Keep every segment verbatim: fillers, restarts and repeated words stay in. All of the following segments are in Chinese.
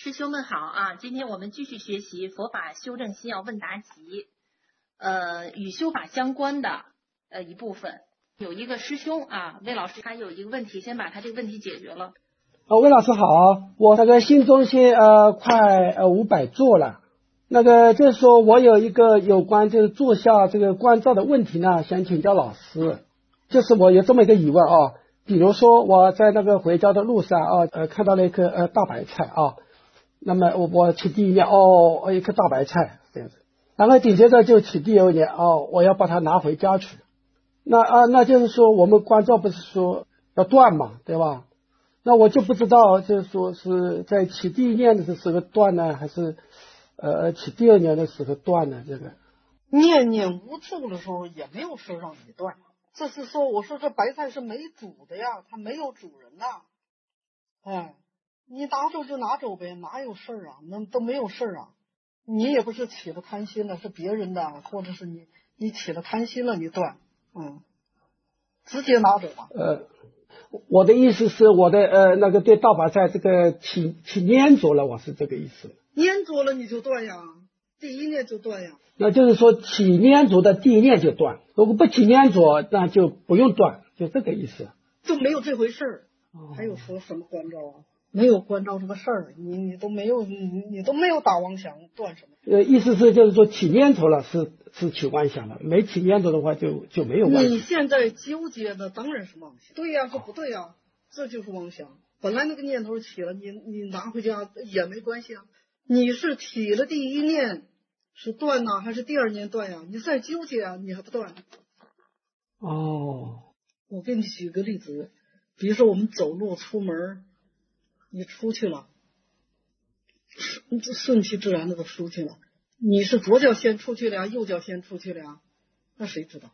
师兄们好啊！今天我们继续学习佛法修正心要问答集，呃，与修法相关的呃一部分。有一个师兄啊，魏老师他有一个问题，先把他这个问题解决了。 啊，魏老师好，我那个新中心呃快呃五百座了，那个就是说我有一个有关就是坐下这个关照的问题呢，想请教老师。就是我有这么一个疑问啊，比如说我在那个回家的路上啊，呃看到了一颗呃大白菜啊。那么我我起第一念哦，一颗大白菜这样子，然后紧接着就起第二念哦，我要把它拿回家去。那啊，那就是说我们关照不是说要断嘛，对吧？那我就不知道，就是说是在起第一念的时候断呢，还是呃起第二念的时候断呢？这个念念无助的时候也没有说让你断，这是说我说这白菜是没主的呀，它没有主人呐，哎。你拿走就拿走呗，哪有事儿啊？那都没有事儿啊。你也不是起了贪心了，是别人的，或者是你你起了贪心了，你断，嗯，直接拿走吧。 呃，我的意思是我的呃那个对大白菜这个起起粘着了，我是这个意思。 粘着了你就断呀，第一念就断呀。 那就是说起粘着的第一念就断，如果不起粘着，那就不用断，就这个意思。 就没有这回事儿。 哦、 还有说什么关照啊？没有关照这个事儿，你你都没有你你都没有打妄想，断什么？ 呃，意思是就是说起念头了是是起妄想了，没起念头的话就就没有妄想。 你现在纠结的当然是妄想，对呀，这不对呀，这就是妄想。本来那个念头起了，你你拿回家也没关系啊。你是起了第一念是断呢，还是第二念断呀？你再纠结啊，你还不断？ 哦， 我给你举个例子，比如说我们走路出门。你出去了，顺其自然的都出去了。你是左脚先出去了呀，右脚先出去了呀？那谁知道？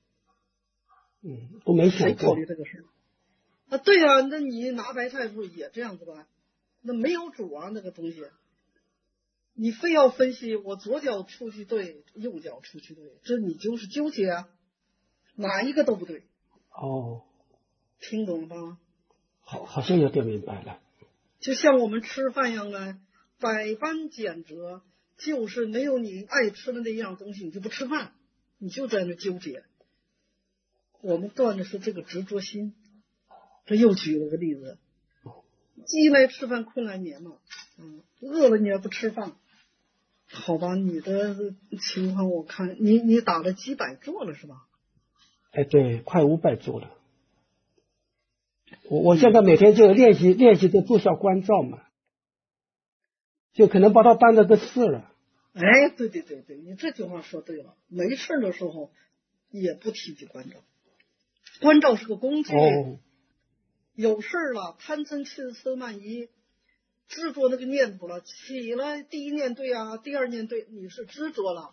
嗯，我没想过。 谁考虑这个事啊？对呀、啊，那你拿白菜的时候也这样子吧？那没有主啊，那个东西，你非要分析我左脚出去对，右脚出去对，这你就是纠结啊，哪一个都不对。 哦， 听懂了吧？ 好，好像有点明白了。 就像我们吃饭一样啊，百般拣择，就是没有你爱吃的那样东西，你就不吃饭，你就在那纠结。我们断的是这个执着心。这又举了个例子，饥来吃饭，困来眠嘛，嗯，饿了你也不吃饭，好吧？你的情况我看，你你打了几百座了是吧？ 哎，对，快五百座了。我我现在每天就练习练习着坐下关照嘛，就可能把它当成个事了。 哎，对对对对，你这句话说对了。没事的时候也不提及关照，关照是个工具。 哦， 有事了，贪嗔痴痴慢疑，执着那个念头了，起了第一念对啊，第二念对，你是执着了，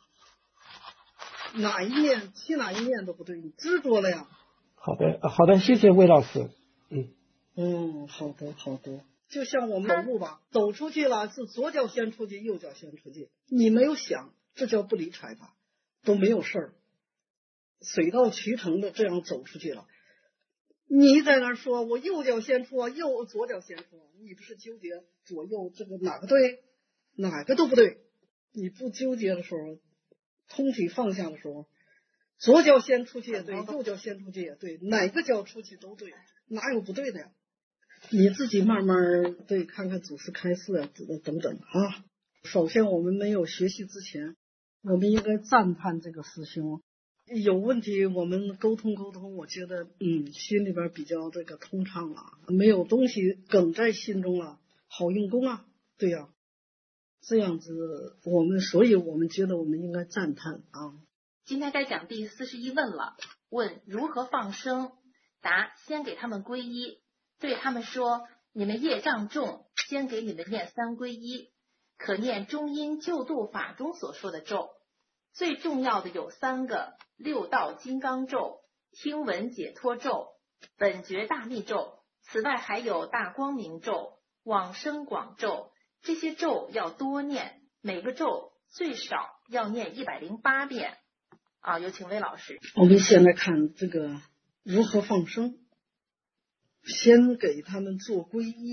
哪一念起哪一念都不对，你执着了呀。 好的，好的，谢谢魏老师。嗯嗯，好的好的。就像我们走路吧，走出去了是左脚先出去，右脚先出去，你没有想，这叫不理睬法，都没有事儿，水到渠成的这样走出去了。你在那儿说我右脚先出啊，右左脚先出啊，你不是纠结左右这个哪个对，哪个都不对。你不纠结的时候，通体放下的时候，左脚先出去也对，右脚先出去也对，哪个脚出去都对，哪有不对的呀？你自己慢慢对看看祖师开示啊，等等啊。首先我们没有学习之前，我们应该赞叹这个师兄。有问题我们沟通沟通，我觉得嗯心里边比较这个通畅了，没有东西梗在心中了，好用功啊，对呀、啊，这样子我们，所以我们觉得我们应该赞叹啊。 今天该讲第四十一问了，问如何放生？答：先给他们皈依，对他们说：你们业障重，先给你们念三皈依，可念中阴救度法中所说的咒。最重要的有三个：六道金刚咒、听闻解脱咒、本觉大密咒。此外还有大光明咒、往生广咒，这些咒要多念，每个咒最少要念一百零八遍。啊，有请魏老师。 我们先来看这个如何放生。先给他们做皈依，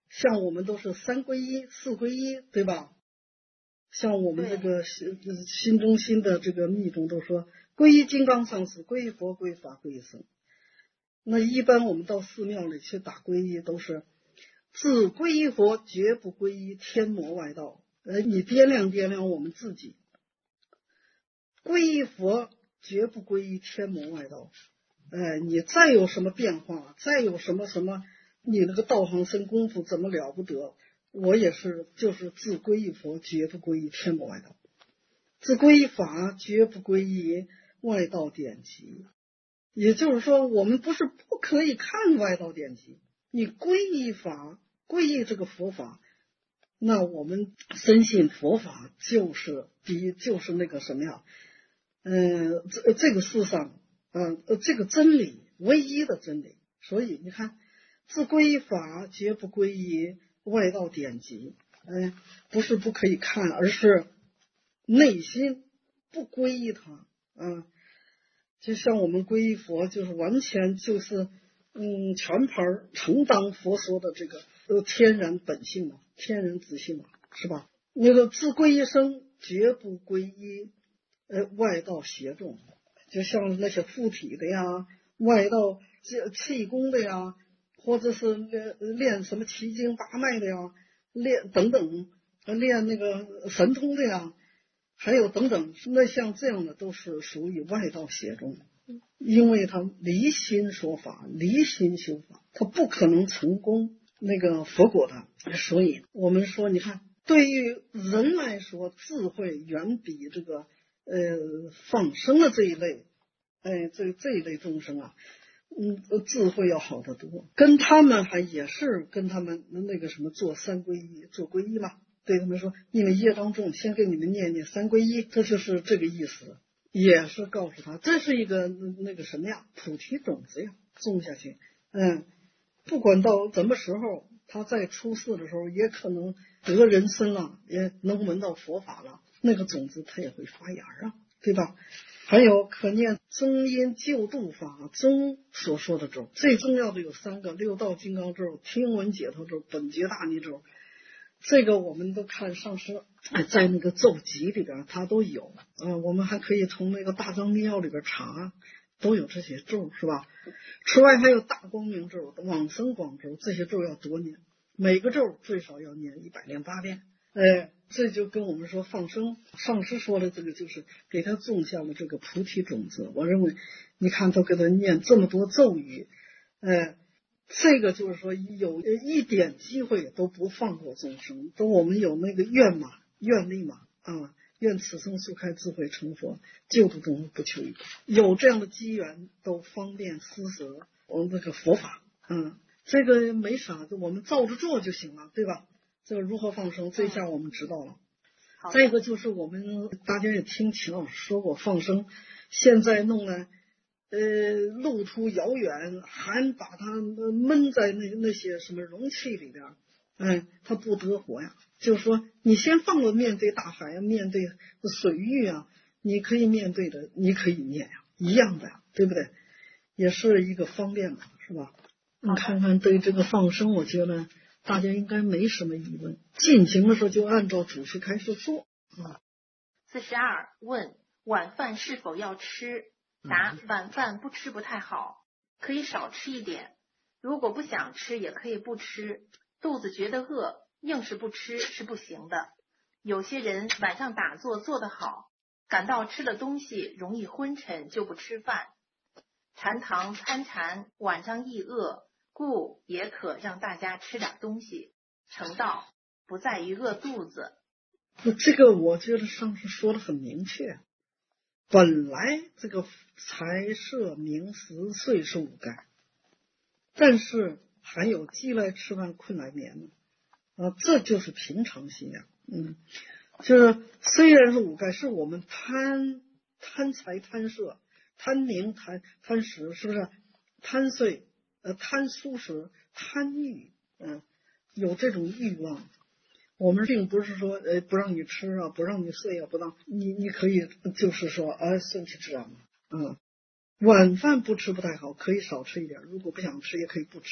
像我们都是三皈依、四皈依，对吧？像我们这个心心中心的这个密宗都说皈依金刚上师，皈依佛，皈依法，皈依僧。那一般我们到寺庙里去打皈依，都是自皈依佛，绝不皈依天魔外道。呃，你掂量掂量我们自己，皈依佛，绝不皈依天魔外道。呃，你再有什么变化，再有什么什么，你那个道行深功夫怎么了不得？我也是，就是自皈依佛，绝不皈依天魔外道；自皈依法，绝不皈依外道典籍。也就是说，我们不是不可以看外道典籍，你皈依法，皈依这个佛法，那我们深信佛法就是第一，就是那个什么呀？嗯、呃，这这个世上，嗯、呃，这个真理，唯一的真理。所以你看，自皈依法，绝不皈依外道典籍。嗯、呃，不是不可以看，而是内心不皈依它。嗯、呃，就像我们皈依佛，就是完全就是嗯，全盘承当佛说的这个呃天然本性嘛，天然自性嘛，是吧？那个自皈依僧，绝不皈依呃外道邪众，就像那些附体的呀，外道气功的呀，或者是练练什么奇经八脉的呀，练等等，练那个神通的呀，还有等等，那像这样的都是属于外道邪众，因为他离心说法，离心修法，他不可能成功那个佛果的。所以我们说，你看，对于人来说，智慧远比这个呃放生的这一类，哎，这这一类众生啊，嗯，智慧要好得多。跟他们还也是跟他们那个什么做三皈依，做皈依嘛。对他们说，你们业障重，先给你们念念三皈依，这就是这个意思。也是告诉他，这是一个那个什么呀，菩提种子呀，种下去。嗯，不管到什么时候，他在出世的时候，也可能得人身了，也能闻到佛法了，那个种子它也会发芽啊，对吧？还有可念中阴救度法中所说的咒，最重要的有三个：六道金刚咒、听闻解脱咒、本觉大尼咒。这个我们都看上师在那个咒集里边，它都有。嗯、呃，我们还可以从那个大藏密钥里边查，都有这些咒，是吧？此外还有大光明咒、往生广咒，这些咒要多念，每个咒最少要念一百零八遍。哎，这就跟我们说放生，上师说的这个就是给他种下了这个菩提种子。我认为，你看都给他念这么多咒语，哎。这个就是说，有一点机会都不放过众生，都我们有那个愿嘛，愿力嘛，啊，愿此生速开智慧成佛，救度众生不求一报。有这样的机缘，都方便施舍我们这个佛法，嗯，这个没啥，我们照着做就行了，对吧？这个如何放生，这下我们知道了。再一个就是我们大家也听秦老师说过，放生现在弄呢。呃，路途遥远，还把它闷在那那些什么容器里边，哎，它不得活呀。就是说，你先放了面对大海呀，面对水域啊，你可以面对的，你可以念呀，一样的呀，对不对？也是一个方便嘛，是吧？你看看对这个放生，我觉得大家应该没什么疑问，进行的时候就按照主持开始做啊。 四十二问：晚饭是否要吃？答：晚饭不吃不太好，可以少吃一点。如果不想吃，也可以不吃。肚子觉得饿，硬是不吃是不行的。有些人晚上打坐做得好，感到吃的东西容易昏沉，就不吃饭。禅堂参禅，晚上易饿，故也可让大家吃点东西。成道不在于饿肚子。 这个我觉得上次说的很明确。本来这个财色名食睡是五盖，但是还有饥来吃饭困来眠呢，啊，这就是平常心呀。嗯，就是虽然是五盖，是我们贪贪财贪色贪名贪贪食，是不是？贪睡呃贪舒适贪欲，嗯、呃，有这种欲望。我们并不是说呃不让你吃啊，不让你睡啊，不让你你可以就是说啊顺其自然嘛。嗯，晚饭不吃不太好，可以少吃一点，如果不想吃也可以不吃。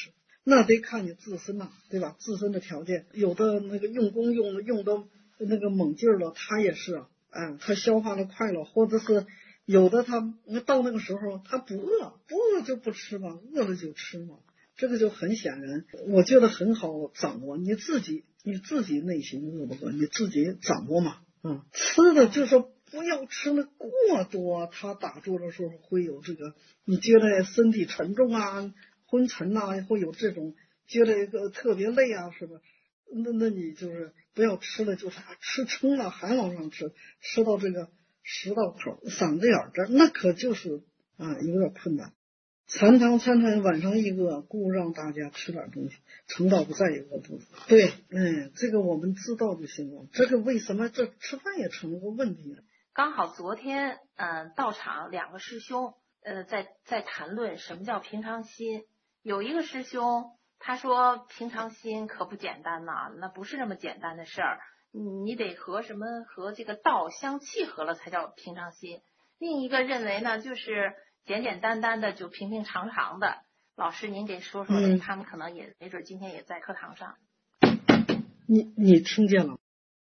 那得看你自身呐，对吧？自身的条件，有的那个用功用用的那个猛劲儿了，他也是啊，哎，他消化的快了，或者是有的他到那个时候他不饿，不饿就不吃嘛，饿了就吃嘛，这个就很显然，我觉得很好掌握，你自己你自己内心饿不饿，你自己掌握嘛，嗯，吃的就是说不要吃的过多，他打坐的时候会有这个，你觉得身体沉重啊。昏沉呐、啊，会有这种觉得一个特别累啊，是吧？那那你就是不要吃了，就是吃撑了还往上吃，吃到这个食道口、嗓子眼这儿，那可就是啊有点困难。残汤餐餐晚上一饿，故让大家吃点东西，撑到不再有饿肚子。对，嗯，这个我们知道就行了。这个为什么这吃饭也成了个问题？ 刚好昨天，嗯、呃，到场两个师兄，呃，在在谈论什么叫平常心。有一个师兄他说平常心可不简单呐，那不是那么简单的事儿，你得和什么和这个道相契合了才叫平常心。另一个认为呢，就是简简单单的就平平常常的。老师您给说说， 嗯、 他们可能也没准今天也在课堂上。 你你听见了？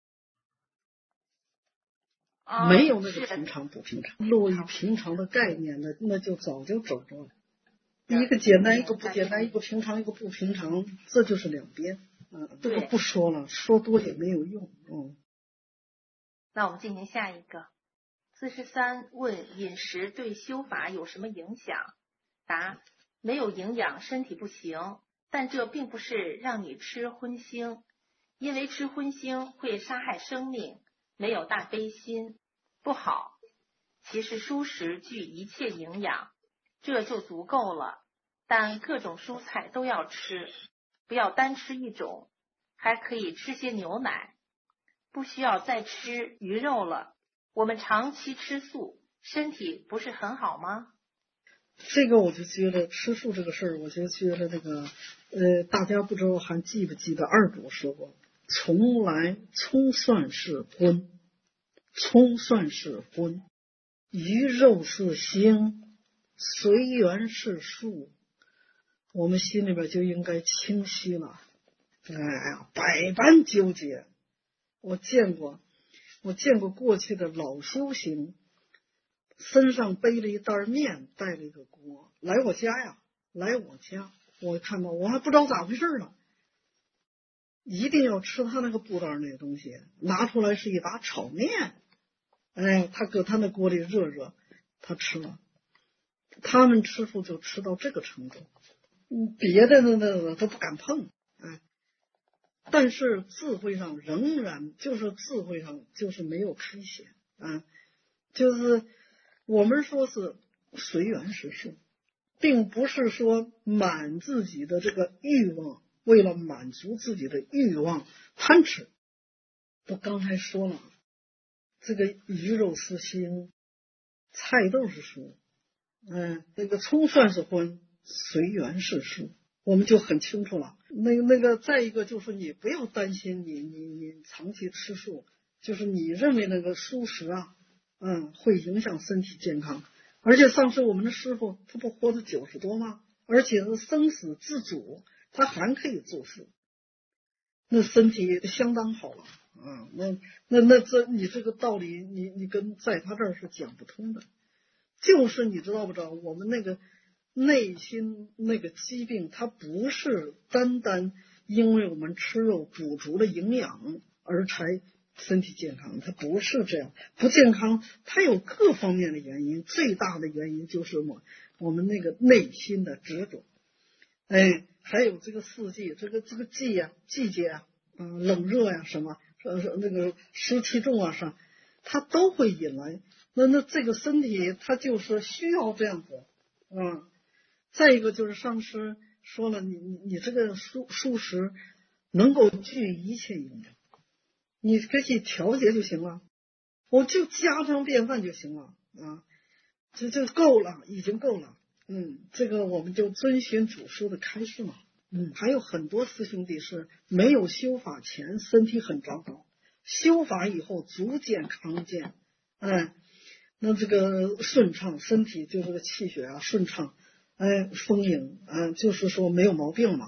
哦、 没有那个平常不平常，落于平常的概念的，那就早就走着了。一个简单，一个不简单，一个平常，一个不平常，这就是两边。嗯，这个不说了，说多也没有用。嗯。 那我们进行下一个。四十三问饮食对修法有什么影响？答：没有营养身体不行，但这并不是让你吃荤腥，因为吃荤腥会杀害生命，没有大悲心，不好。其实蔬食具一切营养，这就足够了。但各种蔬菜都要吃，不要单吃一种，还可以吃些牛奶，不需要再吃鱼肉了。我们长期吃素，身体不是很好吗？ 这个我就觉得吃素这个事儿，我就觉得这个呃，大家不知道还记不记得二主说过，从来葱蒜是荤，葱蒜是荤，鱼肉是腥，随缘是素，我们心里边就应该清晰了。哎呀，百般纠结，我见过，我见过过去的老修行，身上背了一袋面，带了一个锅，来我家呀，来我家，我看到我还不知道咋回事呢，一定要吃他那个布袋那个东西，拿出来是一把炒面，哎，他搁他那锅里热热，他吃了。他们吃素就吃到这个程度，别的那那都不敢碰，哎。但是智慧上仍然就是智慧上就是没有开显啊，就是我们说是随缘是素，并不是说满自己的这个欲望，为了满足自己的欲望贪吃。我刚才说了，这个鱼肉是腥，菜豆是素，嗯，那个葱蒜是荤，随缘是素。我们就很清楚了。那个那个，再一个就是你不要担心你你你长期吃素，就是你认为那个素食啊，嗯，会影响身体健康。而且上次我们的师傅他不活到九十多吗？而且是生死自主，他还可以做素，那身体相当好了啊。那那那这你这个道理，你你跟在他这儿是讲不通的。就是你知道不知道，我们那个。内心那个疾病，它不是单单因为我们吃肉补足了营养而才身体健康，它不是这样。不健康，它有各方面的原因，最大的原因就是我我们那个内心的执着。哎，还有这个四季，这个这个季呀、啊、季节啊，嗯、呃，冷热呀、啊、什么，说说那个湿气重啊啥，它都会引来。那那这个身体它就是需要这样子，嗯。再一个就是上师说了，你你你这个素素食能够具一切营养，你可以调节就行了，我就家常便饭就行了啊，这就够了，已经够了。嗯，这个我们就遵循祖师的开示嘛。嗯，还有很多师兄弟是没有修法前身体很糟糕，修法以后逐渐康健，哎，那这个顺畅，身体就这个气血啊顺畅。哎，丰盈啊，就是说没有毛病嘛。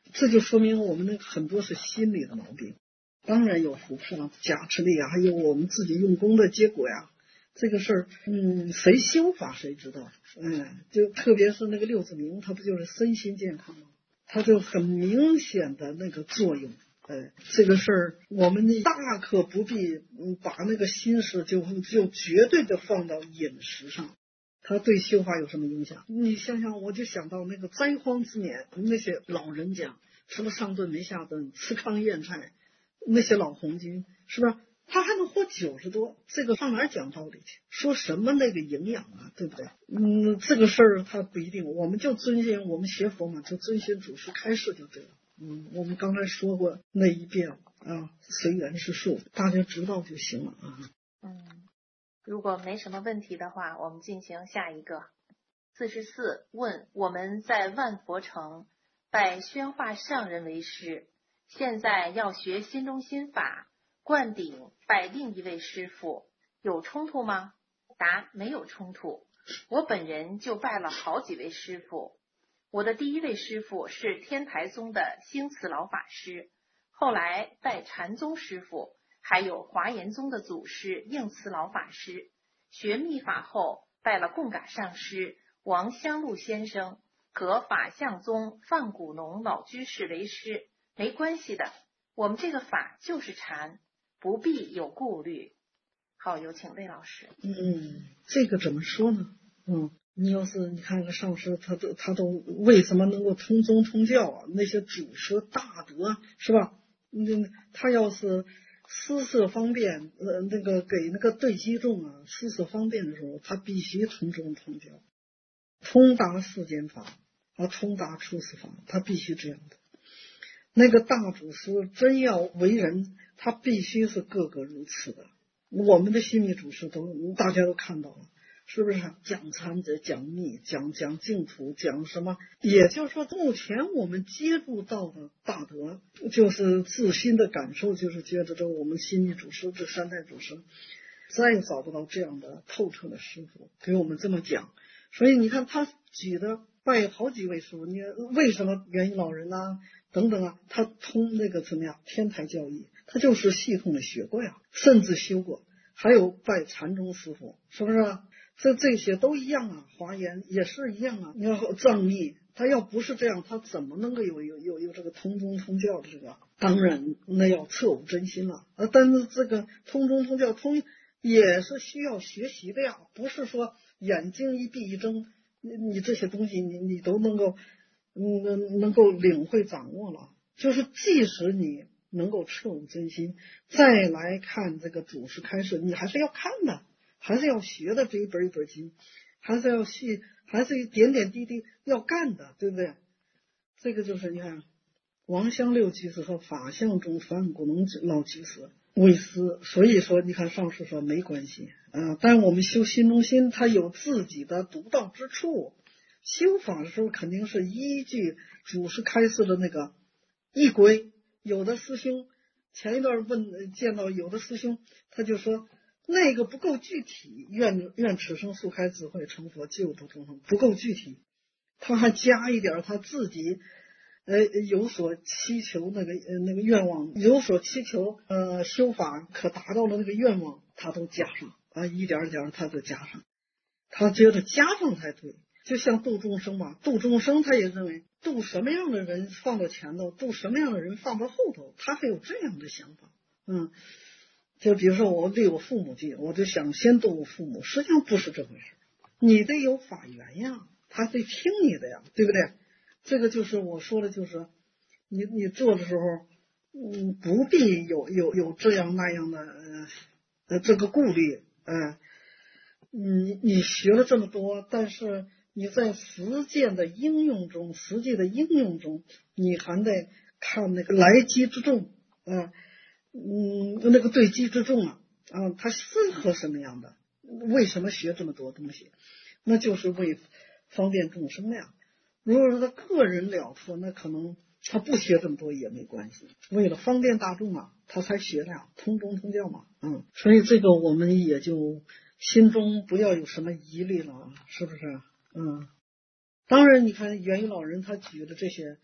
这就说明我们那很多是心理的毛病。当然有福报加持力啊，还有我们自己用功的结果呀。这个事儿，嗯，谁修法谁知道。嗯，就特别是那个六字明，它不就是身心健康吗？它就很明显的那个作用。哎，这个事儿我们大可不必嗯把那个心思就就绝对的放到饮食上。它对修法有什么影响？你想想，我就想到那个灾荒之年，那些老人家什么上顿没下顿，吃糠咽菜，那些老红军是吧？他还能活九十多，这个上哪儿讲道理去？说什么那个营养啊，对不对？嗯，这个事儿他不一定，我们就遵循我们学佛嘛，就遵循祖师开示就对了。嗯，我们刚才说过那一遍啊，随缘是术，大家知道就行了啊。 嗯，如果没什么问题的话，我们进行下一个。四十四问：我们在万佛城拜宣化上人为师，现在要学心中心法。灌顶拜另一位师傅，有冲突吗？答：没有冲突。我本人就拜了好几位师傅。我的第一位师傅是天台宗的兴慈老法师，后来拜禅宗师傅，还有华严宗的祖师应慈老法师。学密法后，拜了贡嘎上师王香露先生和法相宗范古农老居士为师。没关系的，我们这个法就是禅，不必有顾虑。好，有请魏老师。 嗯，这个怎么说呢？嗯，你要是你看看上师，他都他都为什么能够通宗通教啊？那些祖师大德是吧？嗯，他要是施设方便，呃，那个给那个对机众啊施设方便的时候，他必须通宗通教，通达世间法啊，通达出世法，他必须这样的。那个大祖师真要为人，他必须是个个如此的。我们的心理祖师都大家都看到了，是不是？讲禅者，讲密，讲讲净土，讲什么？也就是说，目前我们接触到的大德，就是自心的感受，就是觉得这我们心理祖师这三代祖师，再也找不到这样的透彻的师傅给我们这么讲。所以你看他举的拜好几位师傅，你为什么元婴老人啊等等啊，他通那个怎么样天台教义，他就是系统的学过呀，甚至修过。还有拜禅宗师傅，是不是啊？这这些都一样啊，华严也是一样啊。你要藏密，他要不是这样，他怎么能够有有有有这个通宗通教的这个？当然，那要彻悟真心了。呃，但是这个通宗通教通也是需要学习的呀，不是说眼睛一闭一睁，你你这些东西你你都能够嗯能够领会掌握了。就是即使你能够彻悟真心，再来看这个祖师开示，你还是要看的，还是要学的，这一本一本经，还是要细，还是一点点滴滴要干的，对不对？这个就是你看王香六居士和法相宗范古农老居士为师，所以说你看上师说没关系啊、呃，但我们修心中心，它有自己的独到之处。修法的时候肯定是依据祖师开示的那个义规。有的师兄前一段问见到有的师兄，他就说那个不够具体，愿愿此生速开智慧成佛救度众生，不够具体，他还加一点他自己呃有所祈求那个呃那个愿望，有所祈求呃修法可达到的那个愿望，他都加上啊，一点一点他都加上，他觉得加上才对。就像度众生嘛，度众生他也认为度什么样的人放到前头，度什么样的人放到后头，他还有这样的想法。嗯，就比如说我对我父母记，我就想先度我父母，实际上不是这回事，你得有法缘呀，他得听你的呀，对不对？这个就是我说的，就是你你做的时候，嗯，不必有有有这样那样的呃呃这个顾虑，呃，你你学了这么多，但是你在实践的应用中，实际的应用中，你还得看那个来机之众，啊、呃，嗯，那个对机之众啊，啊，他适合什么样的？为什么学这么多东西？那就是为方便众生呀。如果说他个人了脱，那可能他不学这么多也没关系。为了方便大众嘛，他才学的呀，通宗通教嘛，嗯，所以这个我们也就心中不要有什么疑虑了，是不是？嗯，当然，你看元婴老人他举的这些，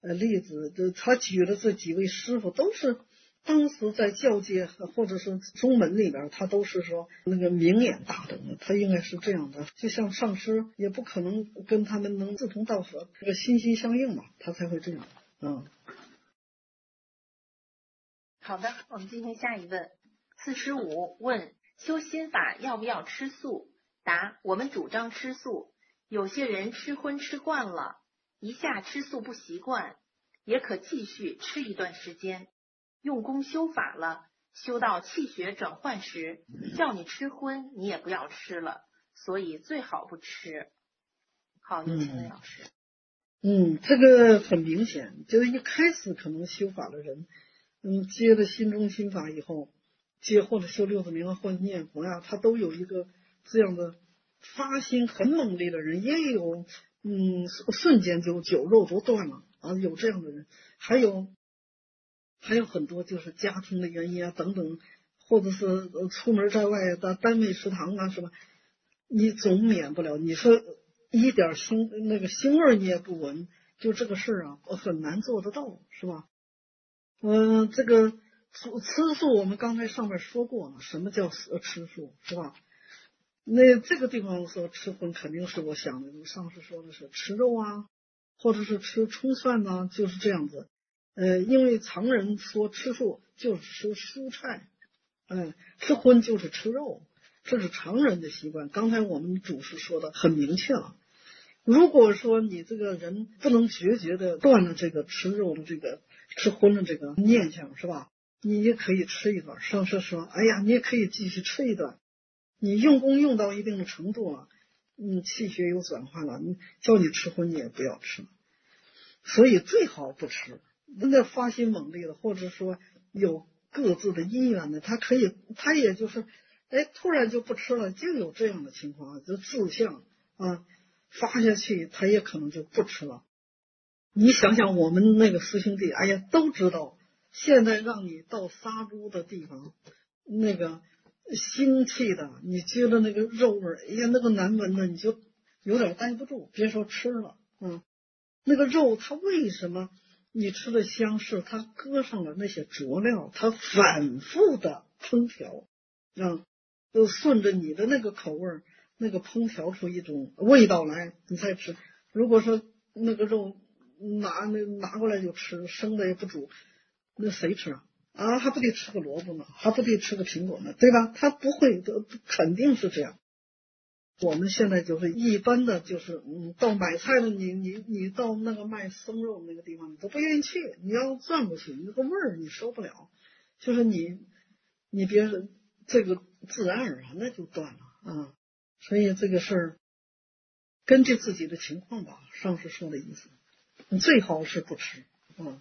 呃例子，这他举的这几位师傅都是当时在教界或者是宗门里边，他都是说那个明眼大德，他应该是这样的。就像上师也不可能跟他们能志同道合，这个心心相印嘛，他才会这样。嗯。 好的，我们进行下一问。四十五问：修心法要不要吃素？答：我们主张吃素。有些人吃荤吃惯了，一下吃素不习惯，也可继续吃一段时间。用功修法了，修到气血转换时，叫你吃荤，你也不要吃了，所以最好不吃。好，有请魏老师。 嗯，这个很明显，就是一开始可能修法的人，嗯，接了心中心法以后，接或者修六字明或者念佛呀，他都有一个这样的发心很猛烈的人，也有嗯瞬间就酒肉都断了啊，有这样的人，还有还有很多就是家庭的原因啊等等，或者是出门在外的单位食堂啊，是吧？你总免不了，你说一点腥那个腥味你也不闻，就这个事儿啊，很难做得到，是吧？嗯、呃，这个吃素我们刚才上面说过了，什么叫吃素，是吧？那这个地方说吃荤，肯定是我想的，上次说的是吃肉啊，或者是吃葱蒜呐、啊，就是这样子。呃，因为常人说吃素就是吃蔬菜，嗯、呃，吃荤就是吃肉，这是常人的习惯。刚才我们主持说的很明确了。如果说你这个人不能决绝的断了这个吃肉的这个吃荤的这个念想，是吧？你也可以吃一段。上次说，哎呀，你也可以继续吃一段。你用功用到一定的程度了，嗯，气血有转化了，你叫你吃荤你也不要吃，所以最好不吃。那发心猛烈的，或者说有各自的因缘的，他可以，他也就是，哎，突然就不吃了，就有这样的情况，就志向啊发下去，他也可能就不吃了。你想想我们那个师兄弟，哎呀，都知道，现在让你到杀猪的地方，那个腥气的，你觉得那个肉味，哎呀，那个难闻的，你就有点待不住，别说吃了，嗯，那个肉它为什么你吃的香，是它搁上了那些佐料，它反复的烹调，啊，就顺着你的那个口味，那个烹调出一种味道来，你再吃。如果说那个肉拿那拿过来就吃，生的也不煮，那谁吃啊？啊，还不得吃个萝卜呢，还不得吃个苹果呢，对吧？他不会的，肯定是这样。我们现在就是一般的，就是嗯，到买菜的，你你你到那个卖生肉那个地方，你都不愿意去，你要转过去，那个味儿你受不了。就是你你别这个自然而然的就断了啊。所以这个事儿根据自己的情况吧，上次说的意思，你最好是不吃，嗯。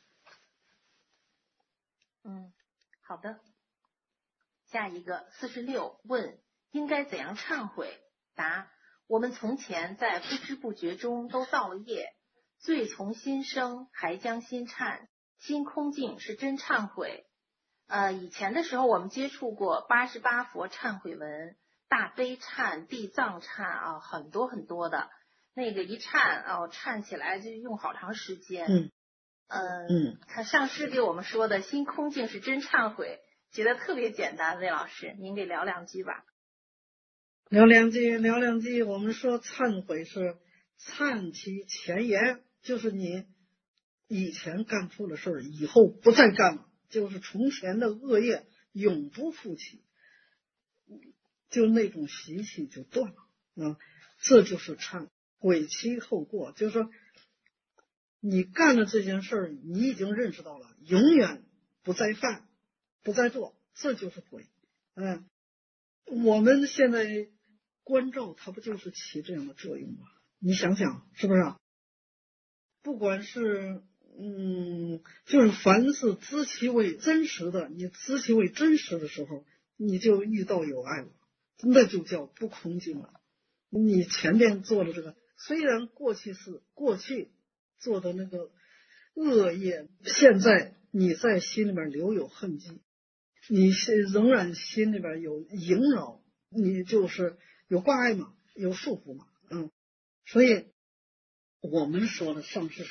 嗯，好的。下一个四十六问：应该怎样忏悔？答：我们从前在不知不觉中都造了业，罪从心生，还将心忏，心空净是真忏悔。呃，以前的时候我们接触过八十八佛忏悔文、大悲忏、地藏忏啊，很多很多的。那个一忏哦，忏起来就用好长时间。 嗯嗯，看上师给我们说的心空净是真忏悔，觉得特别简单。魏老师，您给聊两句吧。 聊两句，聊两句。我们说忏悔是忏其前言，就是你以前干错的事儿，以后不再干了，就是从前的恶业永不复起，就那种习气就断了啊。这就是忏悔其后过，就是说你干了这件事儿，你已经认识到了，永远不再犯，不再做，这就是悔。嗯，我们现在关照它不就是起这样的作用吗？你想想是不是啊？不管是嗯，就是凡是知其为真实的，你知其为真实的时候，你就遇到有爱了，那就叫不空净了。你前边做的这个，虽然过去是过去做的那个恶业，现在你在心里面留有痕迹，你仍然心里边有萦绕，你就是有挂碍嘛，有束缚嘛，嗯，所以我们说的上师说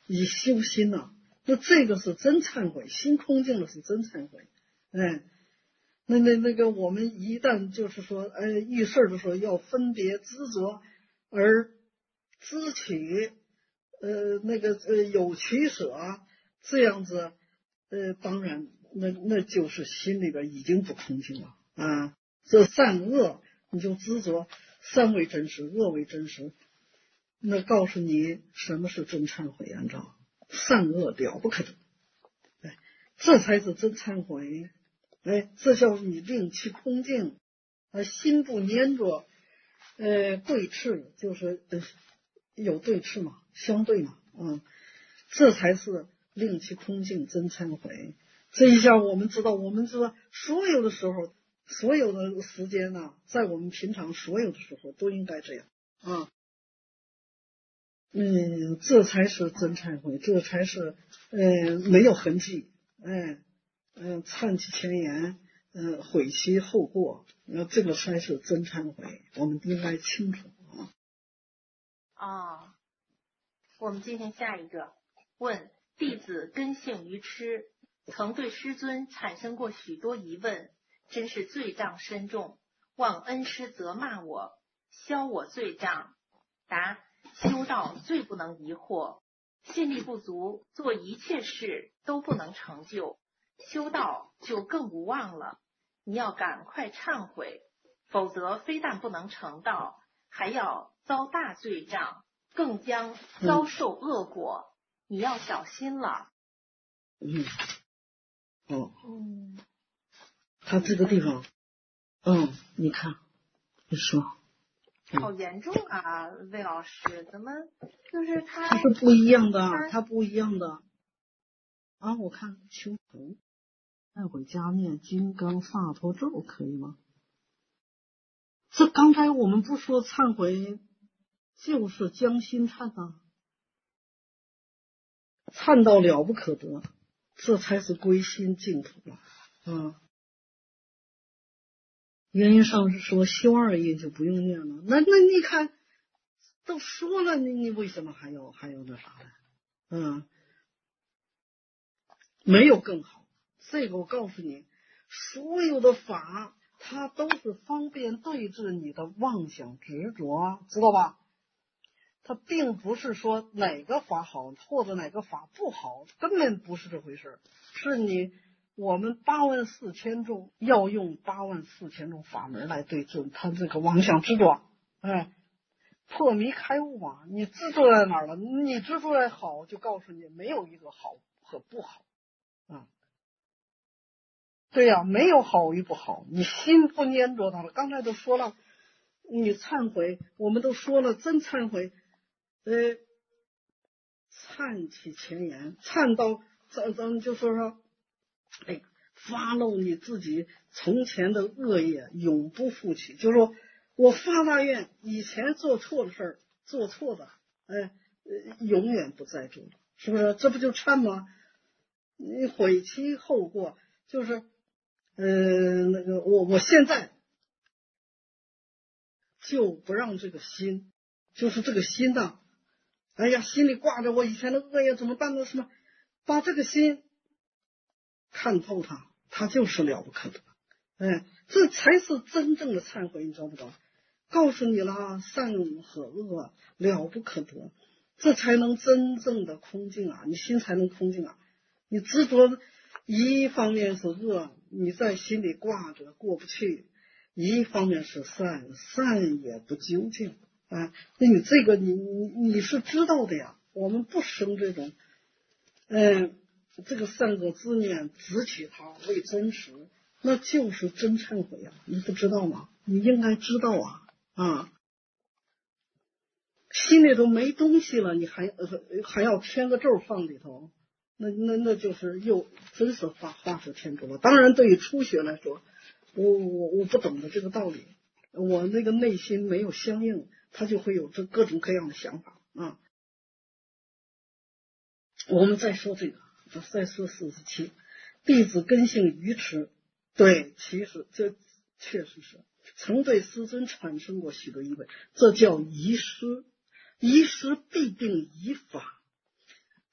以修心呐、啊。那这个是真忏悔，心空净了是真忏悔。哎，那那那个我们一旦就是说，哎，遇事的时候要分别执着而知取，呃，那个呃有取舍，这样子，呃，当然那那就是心里边已经不空净了啊。这善恶你就执着，善为真实，恶为真实。那告诉你什么是真忏悔，按照善恶了不可得，哎，这才是真忏悔。哎，这叫你令其空净，呃，心不粘着，呃，对峙就是呃有对峙嘛，相对嘛，嗯，这才是令其空净真忏悔。这一下我们知道，我们知道所有的时候，所有的时间呢、啊，在我们平常所有的时候都应该这样啊。嗯，这才是真忏悔，这才是呃没有痕迹，哎，嗯、呃，忏其前言，嗯、呃，悔其后过，那这个才是真忏悔，我们应该清楚啊。 哦，我们今天下一个问：弟子根性愚痴，曾对师尊产生过许多疑问，真是罪障深重，望恩师责骂我，消我罪障。答：修道最不能疑惑，信力不足，做一切事都不能成就，修道就更无望了。你要赶快忏悔，否则非但不能成道，还要遭大罪障，更将遭受恶果。嗯、你要小心了。 嗯，哦， 嗯， 他这个地方，嗯，你看，你说。 好严重啊，魏老师，怎么就是他？ 他是不一样的，他不一样的啊！我看求福、忏悔加面、金刚萨陀咒可以吗？这刚才我们不说忏悔就是将心忏啊，忏到了不可得，这才是归心净土了啊。原因上是说修二业就不用念了，那那你看都说了，你你为什么还要还要那啥呢？嗯，没有更好。这个我告诉你，所有的法它都是方便对治你的妄想执着，知道吧？它并不是说哪个法好或者哪个法不好，根本不是这回事，是你我们八万四千种要用八万四千种法门来对治他这个妄想执着，哎，破迷开悟嘛。你执着在哪儿了？你执着在好，就告诉你没有一个好和不好啊。对呀、啊，没有好与不好，你心不粘着它了。刚才都说了，你忏悔，我们都说了，真忏悔。呃，忏其前言，忏到咱咱就说说，哎，发露你自己从前的恶业，永不复起。就是说我发大愿，以前做错的事儿，做错的，哎，呃，永远不再做了，是不是？这不就忏吗？你悔其后过，就是，呃，那个我我现在就不让这个心，就是这个心呐、啊。哎呀，心里挂着我以前的恶业怎么办呢？什么？把这个心看透它，它就是了不可得。哎，这才是真正的忏悔，你知道不知道？告诉你了，善和恶了不可得，这才能真正的空净啊！你心才能空净啊！你执着一方面是恶，你在心里挂着过不去；一方面是善，善也不究竟。啊，那你这个你你你是知道的呀，我们不生这种，嗯，这个善恶之念，只取它为真实，那就是真忏悔啊！你不知道吗？你应该知道啊啊！心里头没东西了，你还呃还要添个咒放里头，那那那就是又真是画画蛇添足了。当然，对于初学来说，我我我不懂得这个道理，我那个内心没有相应。他就会有这各种各样的想法啊。我们再说这个，再说四十七，弟子根性愚痴，对，其实这确实是曾对师尊产生过许多疑问，这叫疑师，疑师必定疑法。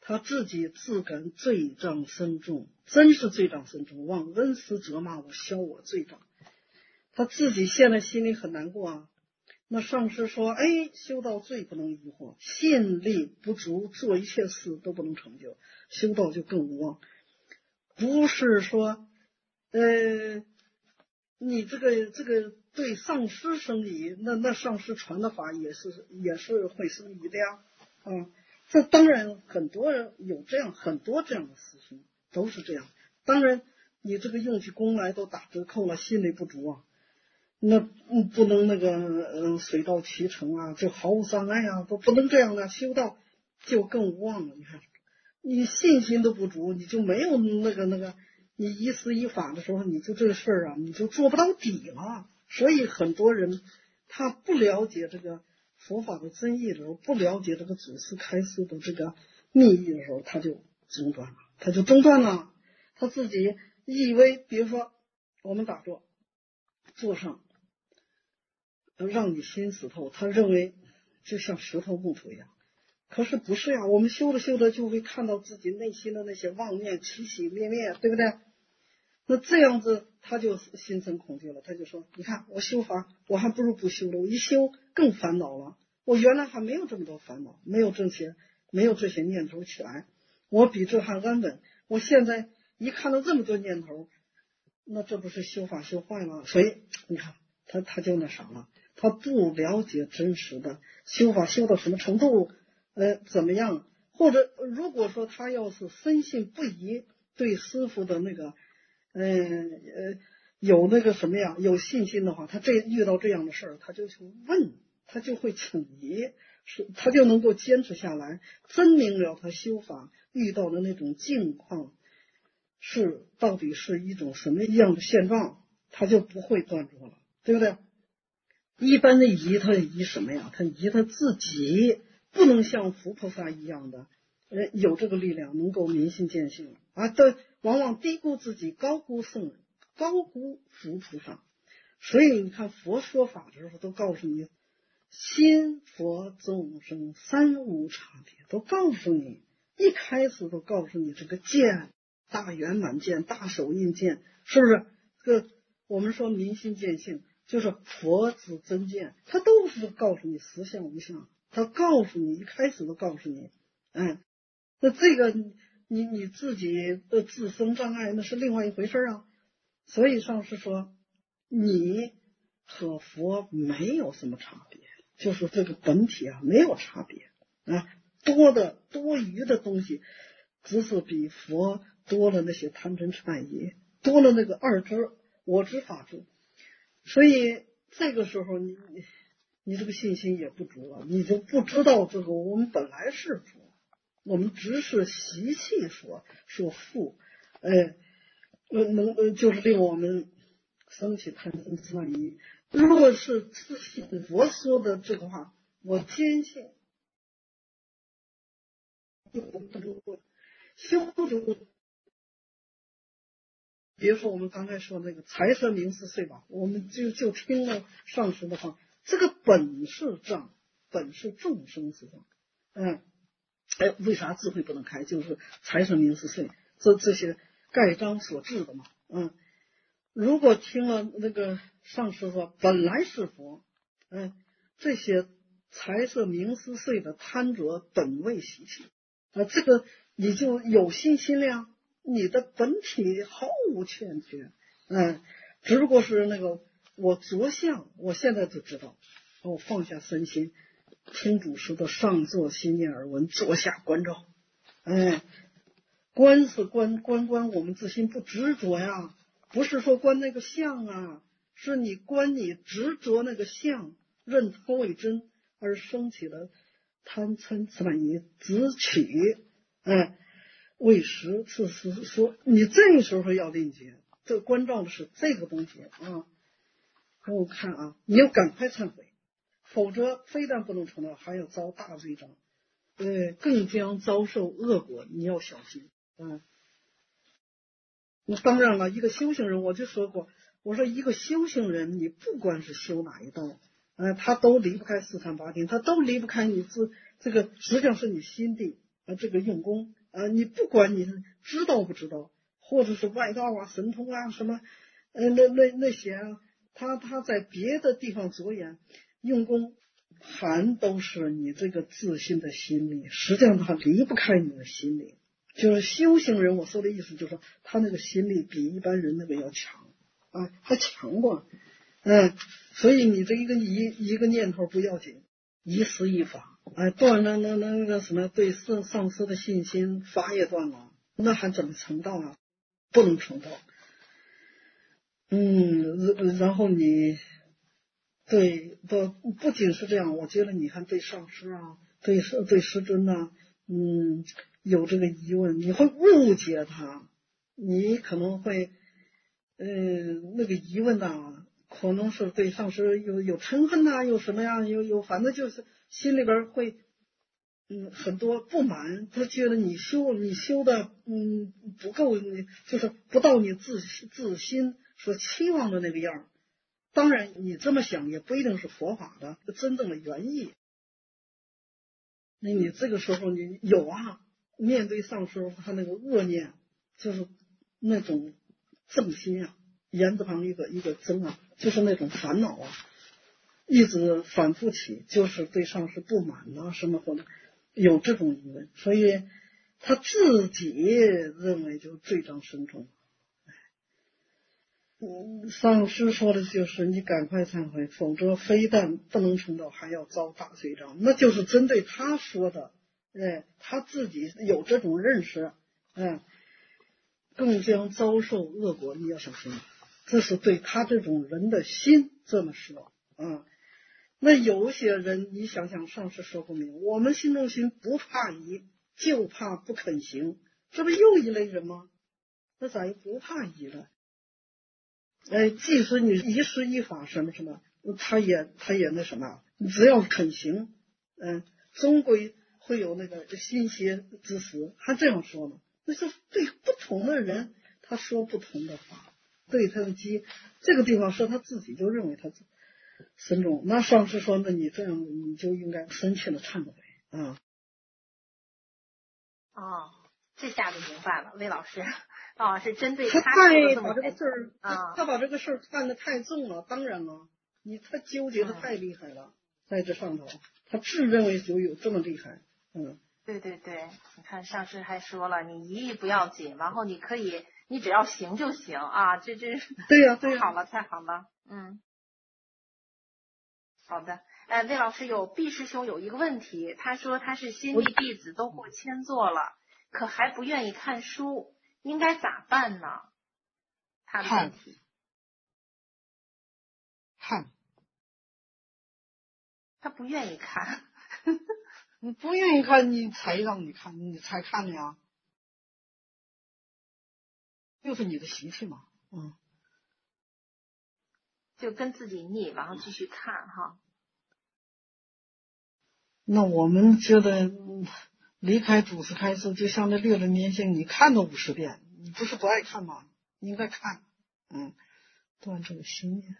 他自己自感罪障深重，真是罪障深重，望恩师责骂我，消我罪障。他自己现在心里很难过啊。那上师说，哎，修道最不能疑惑，信力不足，做一切事都不能成就，修道就更无望。不是说呃你这个这个对上师生疑，那那上师传的法也是也是会生疑的呀。啊，这当然很多人有这样很多这样的师兄都是这样。当然你这个用起功来都打折扣了，信力不足啊，那不能那个嗯水到渠成啊，就毫无障碍啊，都不能这样的，修道就更无望了。你看你信心都不足，你就没有那个那个你依师依法的时候，你就这个事儿啊你就做不到底了。所以很多人他不了解这个佛法的真义的时候，不了解这个祖师开示的这个密意的时候，他就中断了，他就中断了。他自己以为，比如说我们打坐坐上让你心死透，他认为就像石头木头一样。可是不是呀，我们修着修着就会看到自己内心的那些妄念起起灭灭，对不对？那这样子他就心生恐惧了，他就说，你看我修法我还不如不修了，我一修更烦恼了，我原来还没有这么多烦恼，没有这些没有这些念头起来，我比这还安稳，我现在一看到这么多念头，那这不是修法修坏了？所以你看他他就那啥了，他不了解真实的修法修到什么程度，呃怎么样，或者如果说他要是深信不疑，对师父的那个嗯 呃, 呃有那个什么呀有信心的话，他这遇到这样的事儿他就去问，他就会请疑，是他就能够坚持下来，真明了他修法遇到的那种境况是到底是一种什么样的现状，他就不会断住了，对不对？一般的疑他疑什么呀？他疑他自己不能像佛菩萨一样的呃有这个力量能够明心见性啊，对，往往低估自己，高估圣人，高估佛菩萨。所以你看佛说法的时候都告诉你，心佛众生三无差别，都告诉你，一开始都告诉你这个见，大圆满见，大手印见，是不是？这个我们说明心见性，就是佛子真见，他都是告诉你实相无相，他告诉你一开始都告诉你，嗯，那这个你你自己的自身障碍那是另外一回事啊。所以上师说你和佛没有什么差别，就是这个本体啊没有差别啊，多的多余的东西只是比佛多了那些贪嗔痴慢疑，多了那个二知我知法知。所以这个时候你你这个信心也不足了，你就不知道这个我们本来是佛，我们只是习气所所缚，呃呃能呃就是令我们升起贪嗔痴慢疑。如果是自信佛说的这个话，我坚信就不会修就。比如说我们刚才说那个财色名食睡吧，我们就就听了上师的话，这个本是障，本是众生之障。嗯，哎，为啥智慧不能开？就是财色名食睡这这些盖章所致的嘛。嗯，如果听了那个上师说本来是佛，嗯，这些财色名食睡的贪着本未习气，啊，这个你就有信心了呀。你的本体毫无欠缺，嗯，只不过是那个我着相，我现在就知道，我放下身心，听主师的上座心念耳闻，坐下观照，哎，观是观观观我们自心不执着呀，不是说观那个相啊，是你观你执着那个相，认它为真而生起了贪嗔痴慢疑执取，哎。为实是是说，你这时候要理解，这个关照的是这个东西啊。我看啊，你要赶快忏悔，否则非但不能成道，还要遭大罪障，呃，更将遭受恶果。你要小心啊。那当然了，一个修行人，我就说过，我说一个修行人，你不管是修哪一道，呃，他都离不开四禅八定，他都离不开你自这个，实际上是你心地啊，这个用功。 啊，你不管你知道不知道，或者是外道啊、神通啊什么，呃，那那那些啊，他他在别的地方着眼用功，还都是你这个自信的心理，实际上他离不开你的心理。就是修行人，我说的意思就是说，他那个心理比一般人那个要强啊，还强过。嗯，所以你这一个一一个念头不要紧，一时一法，哎，断了那那个什么对上上师的信心，法也断了，那还怎么成道啊？不能成道。嗯，然后你对不不仅是这样，我觉得你看对上师啊，对师对师尊呐、啊，嗯，有这个疑问，你会误解他，你可能会，嗯、呃，那个疑问呐、啊。可能是对上师有有嗔恨呐、啊，有什么呀？有有，反正就是心里边会，嗯，很多不满。他觉得你修你修的嗯不够，你就是不到你自自心所期望的那个样。当然，你这么想也不一定是佛法的真正的原意。那你这个时候你有啊，面对上师他那个恶念，就是那种正心啊。言字旁一个一个增啊，就是那种烦恼啊，一直反复起，就是对上师不满啊什么或者有这种疑问，所以他自己认为就罪障深重。嗯，上师说的就是你赶快忏悔，否则非但不能成道，还要遭大罪障。那就是针对他说的，哎，他自己有这种认识，嗯，更将遭受恶果，你要小心。这是对他这种人的心这么说啊。那有些人，你想想，上次说过没有？我们心中心不怕疑，就怕不肯行，这不又一类人吗？那咋又不怕疑了？哎，即使你一时一法什么什么，他也他也那什么，只要肯行，嗯，终归会有那个心邪之时。他这样说呢，那是对不同的人，他说不同的话。对他的机，这个地方说他自己就认为他深重，那上师说，那你这样你就应该深切的忏悔啊。 哦，这下子明白了，魏老师，哦，是针对他他说的太这么把这个事儿， 啊， 他把这个事儿看得太重了。当然了，你他纠结的太厉害了，在这上头，他自认为就有这么厉害，嗯。 对对对，你看上师还说了，你疑义不要紧，然后你可以，你只要行就行啊，这这对呀、啊、对呀、 太好了太好了，嗯，好的，呃，魏老师有毕师兄有一个问题，他说他是新密弟子都过千座了，可还不愿意看书，应该咋办呢？他的问题， 看， 他不愿意看。 你不愿意看，你才让你看，你才看的呀，就是你的习气嘛，嗯， 就跟自己腻，然后继续看哈。 那我们觉得离开主持开示，就像那六人连线，你看了五十遍，你不是不爱看吗？你应该看，嗯，断这个心念。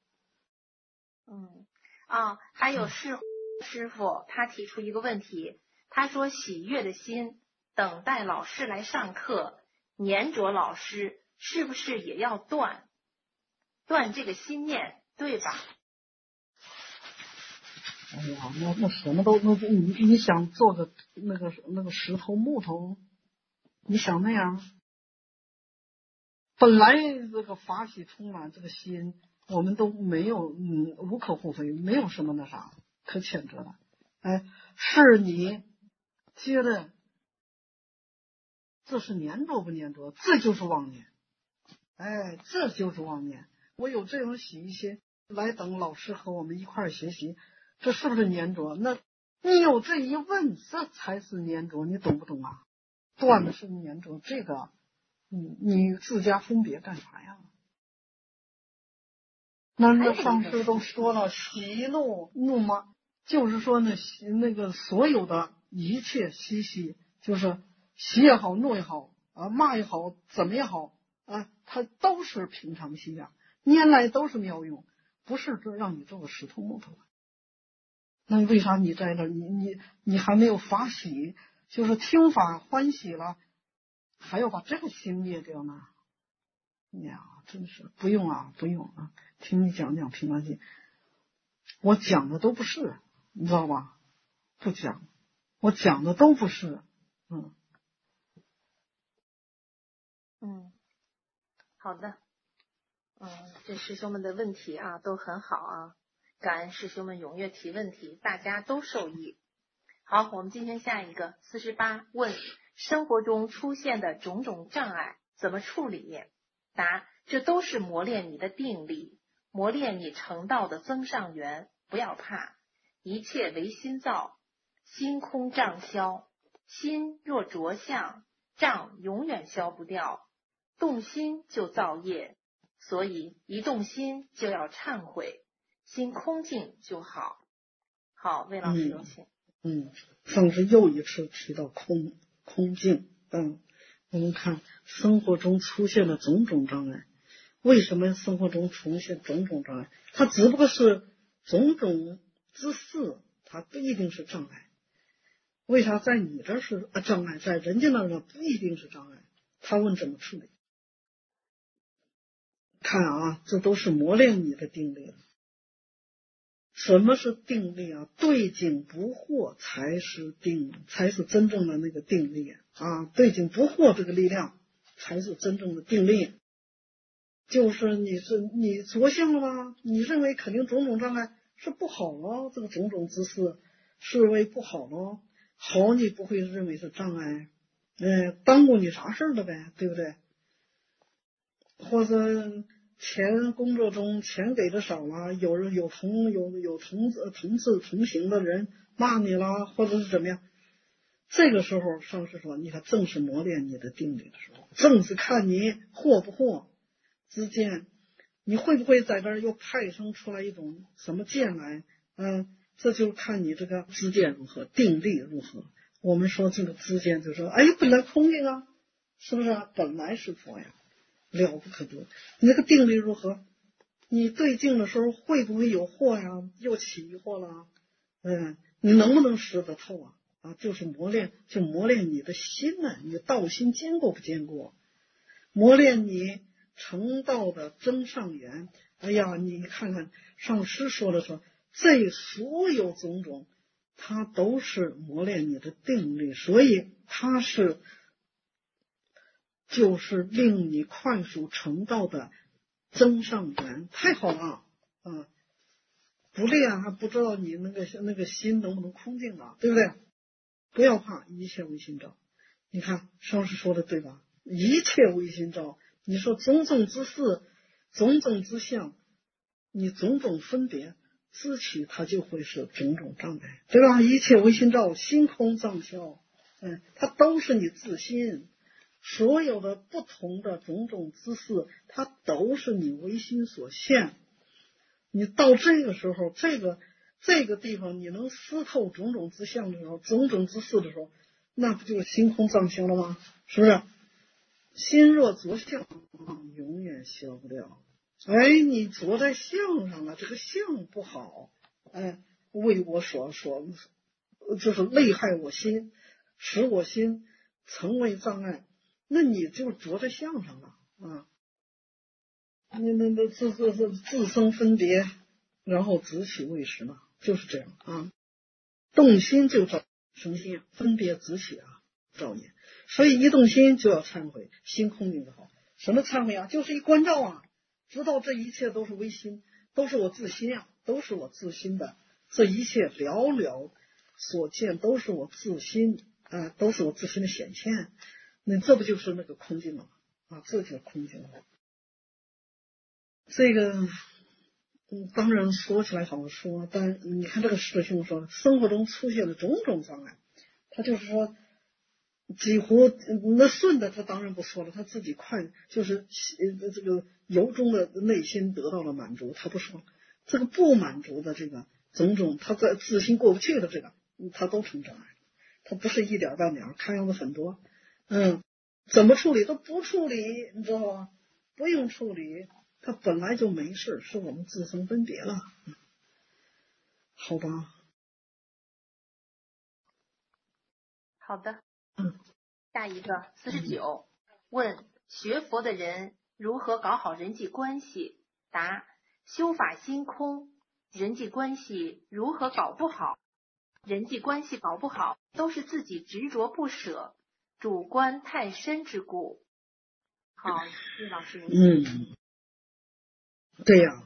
嗯啊，还有是师傅他提出一个问题，他说喜悦的心等待老师来上课，粘着老师是不是也要断断这个心念，对吧？ 哎呀，那那什么都那你你想做个那个那个石头木头，你想那样？本来这个法喜充满这个心，我们都没有嗯无可厚非，没有什么那啥可谴责的。哎，是你觉得这是粘着不粘着，这就是妄念。哎，这就是妄念。我有这种喜心来等老师和我们一块儿学习，这是不是粘着？那你有这一问，这才是粘着，你懂不懂啊？断的是粘着，这个你你自家分别干啥呀？那那上师都说了，喜怒怒骂，就是说呢，那个所有的一切习习，就是喜也好，怒也好啊，骂也好，怎么也好啊，它都是平常心呀，拈来都是妙用，不是说让你做个石头木头。那为啥你在这，你你你还没有法喜， 就是听法欢喜了，还要把这个心灭掉呢？呀，真是不用啊，不用啊！听你讲讲平安心，我讲的都不是，你知道吧？不讲，我讲的都不是，嗯嗯，好的，嗯，这师兄们的问题啊都很好啊，感恩师兄们踊跃提问题，大家都受益。好，我们今天下一个四十八问：生活中出现的种种障碍怎么处理？答：这都是磨练你的定力，磨练你成道的增上缘。不要怕，一切唯心造，心空障消。心若着相，障永远消不掉。动心就造业，所以一动心就要忏悔，心空净就好。好，魏老师有请。 嗯，上次又一次提到空空境，嗯，我们看生活中出现的种种障碍，为什么生活中出现种种障碍？它只不过是种种之事，它不一定是障碍。为啥在你这是啊障碍，在人家那呢不一定是障碍？他问怎么处理？看啊，这都是磨练你的定力了。什么是定力啊？对境不惑才是定，才是真正的那个定力啊！对境不惑这个力量才是真正的定力。就是你是你着相了吗？你认为肯定种种障碍是不好了，这个种种之事视为不好了，好你不会认为是障碍，呃，耽误你啥事了呗，对不对？或者钱工作中钱给的少了，有人有同有有同同志同行的人骂你了，或者是怎么样，这个时候上师说，你看正是磨练你的定力的时候，正是看你惑不惑之间，你会不会在这儿又派生出来一种什么见来？嗯，这就看你这个知见如何，定力如何。我们说这个知见就说，哎，本来空灵啊，是不是啊？本来是佛呀，了不可得。你那个定力如何？你对境的时候会不会有惑呀？又起疑惑了？嗯，你能不能识得透啊？啊，就是磨练，就磨练你的心呢、啊，你的道心坚固不坚固？磨练你成道的增上缘。哎呀，你看看上师说了说，这所有种种，它都是磨练你的定力，所以它是就是令你快速成道的增上缘。太好了啊！不练还不知道你那个那个心能不能空净了，对不对？不要怕，一切唯心造。你看上师说的对吧？一切唯心造。你说种种之事，种种之相，你种种分别知起，它就会是种种障碍，对吧？一切唯心造，心空障消，嗯，它都是你自心。所有的不同的种种之事，它都是你唯心所现。你到这个时候，这个这个地方，你能思透种种之相的时候，种种之事的时候，那不就是心空障消了吗？是不是？心若着相，永远消不掉。哎，你着在相上了，这个相不好，哎，为我所所，就是累害我心，使我心成为障碍，那你就着在相上了啊。那那那自自自自生分别，然后直起未实嘛，就是这样啊。动心就造生心，分别直起啊，造业。所以一动心就要忏悔，心空净就好。什么忏悔啊？就是一关照啊，知道这一切都是唯心，都是我自心啊，都是我自心的，这一切寥寥所见都是我自心啊、呃，都是我自心的显现。那这不就是那个空净了啊？这就是空净了。这个嗯，当然说起来好说，但你看这个师兄说，生活中出现的种种障碍，他就是说，几乎那顺的他当然不说了，他自己快就是呃这个由衷的内心得到了满足，他不说这个不满足的这个种种，他在自心过不去的这个，他都成障碍，他不是一点半点，看样子很多，嗯，怎么处理都不处理，你知道吗？不用处理。它本来就没事，是我们自生分别了，好吧？ 好的。 嗯， 下一个四十九，问学佛的人如何搞好人际关系？答：修法心空，人际关系如何搞不好？人际关系搞不好，都是自己执着不舍，主观太深之故。好，叶老师， 嗯，对呀。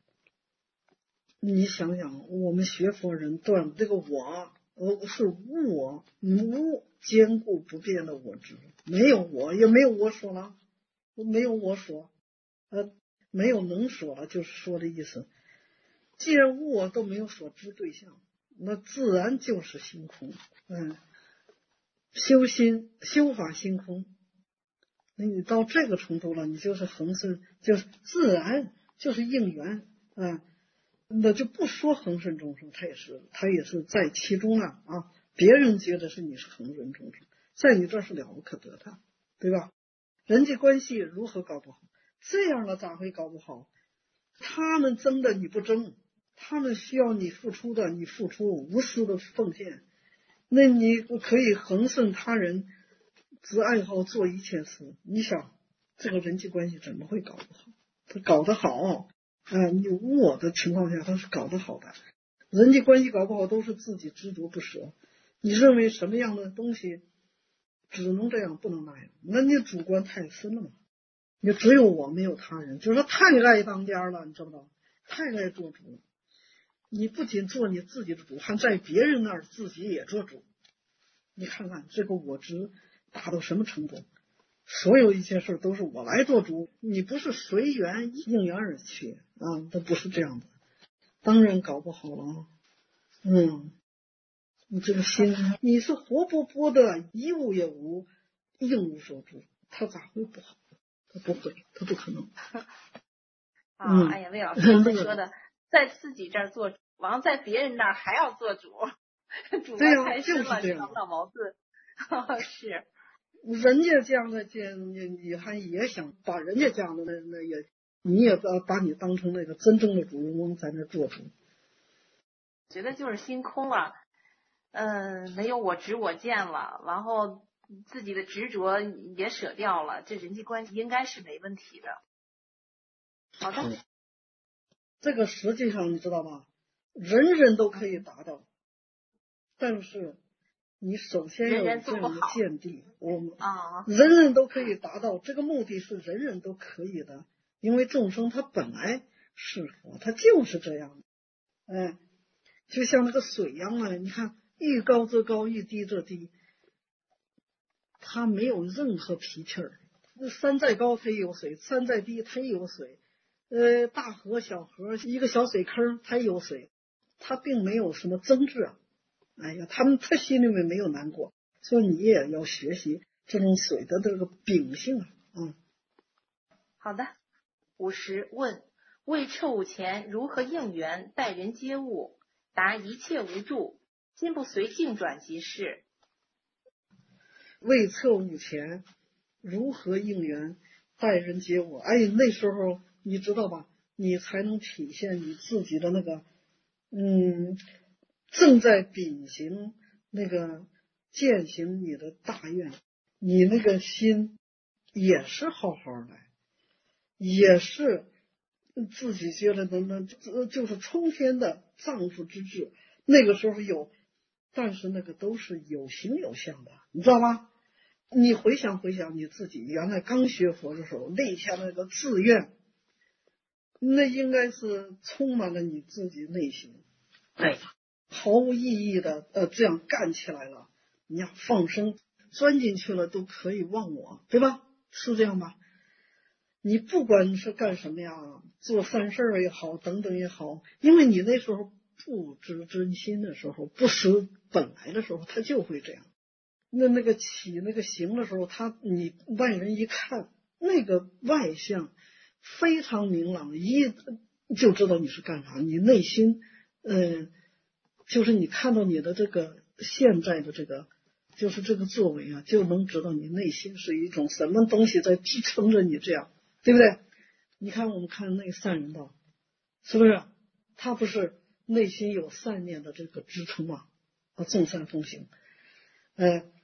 你想想，我们学佛人断这个我，呃，是无我，无坚固不变的我执，没有我，也没有我说了，没有我说，呃，没有能说了，就是说的意思。既然无我都没有所知对象，那自然就是心空。嗯，修心修法心空，那你到这个程度了，你就是恒顺，就是自然，就是应缘啊。那就不说恒顺众生，他也是他也是在其中啊啊！别人觉得是你是恒顺众生，在你这是了不可得的，对吧？人际关系如何搞不好？这样了咋会搞不好？他们争的你不争，他们需要你付出的你付出，无私的奉献，那你可以恒顺他人，只爱好做一切事。你想这个人际关系怎么会搞不好？他搞得好。啊，你无我的情况下，他是搞得好的。人际关系搞不好，都是自己执着不舍。你认为什么样的东西只能这样，不能那样，那你主观太深了嘛。你只有我，没有他人，就是说太爱当家了，你知不知道？太爱做主了。你不仅做你自己的主，还在别人那儿自己也做主。你看看这个我执达到什么程度？所有一切事都是我来做主，你不是随缘应缘而去啊，它不是这样的，当然搞不好了。嗯，你这个心，你是活泼泼的，一物也无，应无所住，它咋会不好？它不会，它不可能。 啊、 嗯， 哎呀，魏老师刚才说的，在自己这儿做主，完了在别人那儿还要做主，主观太深了，伤到矛盾。是。 人家这样的见你，你还也想把人家这样的那那也，你也把把你当成那个真正的主人翁在那做主。 觉得就是心空了，嗯，没有我执我见了，然后自己的执着也舍掉了，这人际关系应该是没问题的。好的， 这个实际上你知道吧，人人都可以达到，但是你首先要有这样的见地，我们啊，人人都可以达到，这个目的是人人都可以的，因为众生他本来是佛，他就是这样的，哎，就像那个水一样啊，你看愈高则高，愈低则低，它没有任何脾气儿。山再高它也有水，山再低它也有水，呃，大河小河一个小水坑它也有水，它并没有什么争执啊。哎呀，他们他心里面没有难过，所以你也要学习这种水的这个秉性啊。嗯， 好的。五十问：为彻悟前如何应缘待人接物？答：一切无助，心不随境转即是。 为彻悟前如何应缘待人接物？哎，那时候你知道吧？你才能体现你自己的那个，嗯。正在秉行那个践行你的大愿，你那个心也是好好的，也是自己觉得能能就是冲天的丈夫之志。那个时候有，但是那个都是有形有相的，你知道吗？你回想回想你自己原来刚学佛的时候，那天那个志愿，那应该是充满了你自己内心。哎，毫无意义的，呃，这样干起来了，你要放生，钻进去了都可以忘我，对吧？是这样吧？你不管是干什么呀，做善事也好，等等也好，因为你那时候不知真心的时候，不识本来的时候，他就会这样。那那个起那个行的时候，他你外人一看，那个外相非常明朗，一就知道你是干啥，你内心。嗯，就是你看到你的这个现在的这个，就是这个作为啊，就能知道你内心是一种什么东西在支撑着你这样，对不对？你看我们看那个善人道，是不是？他不是内心有善念的这个支撑吗？啊，众善奉行。呃，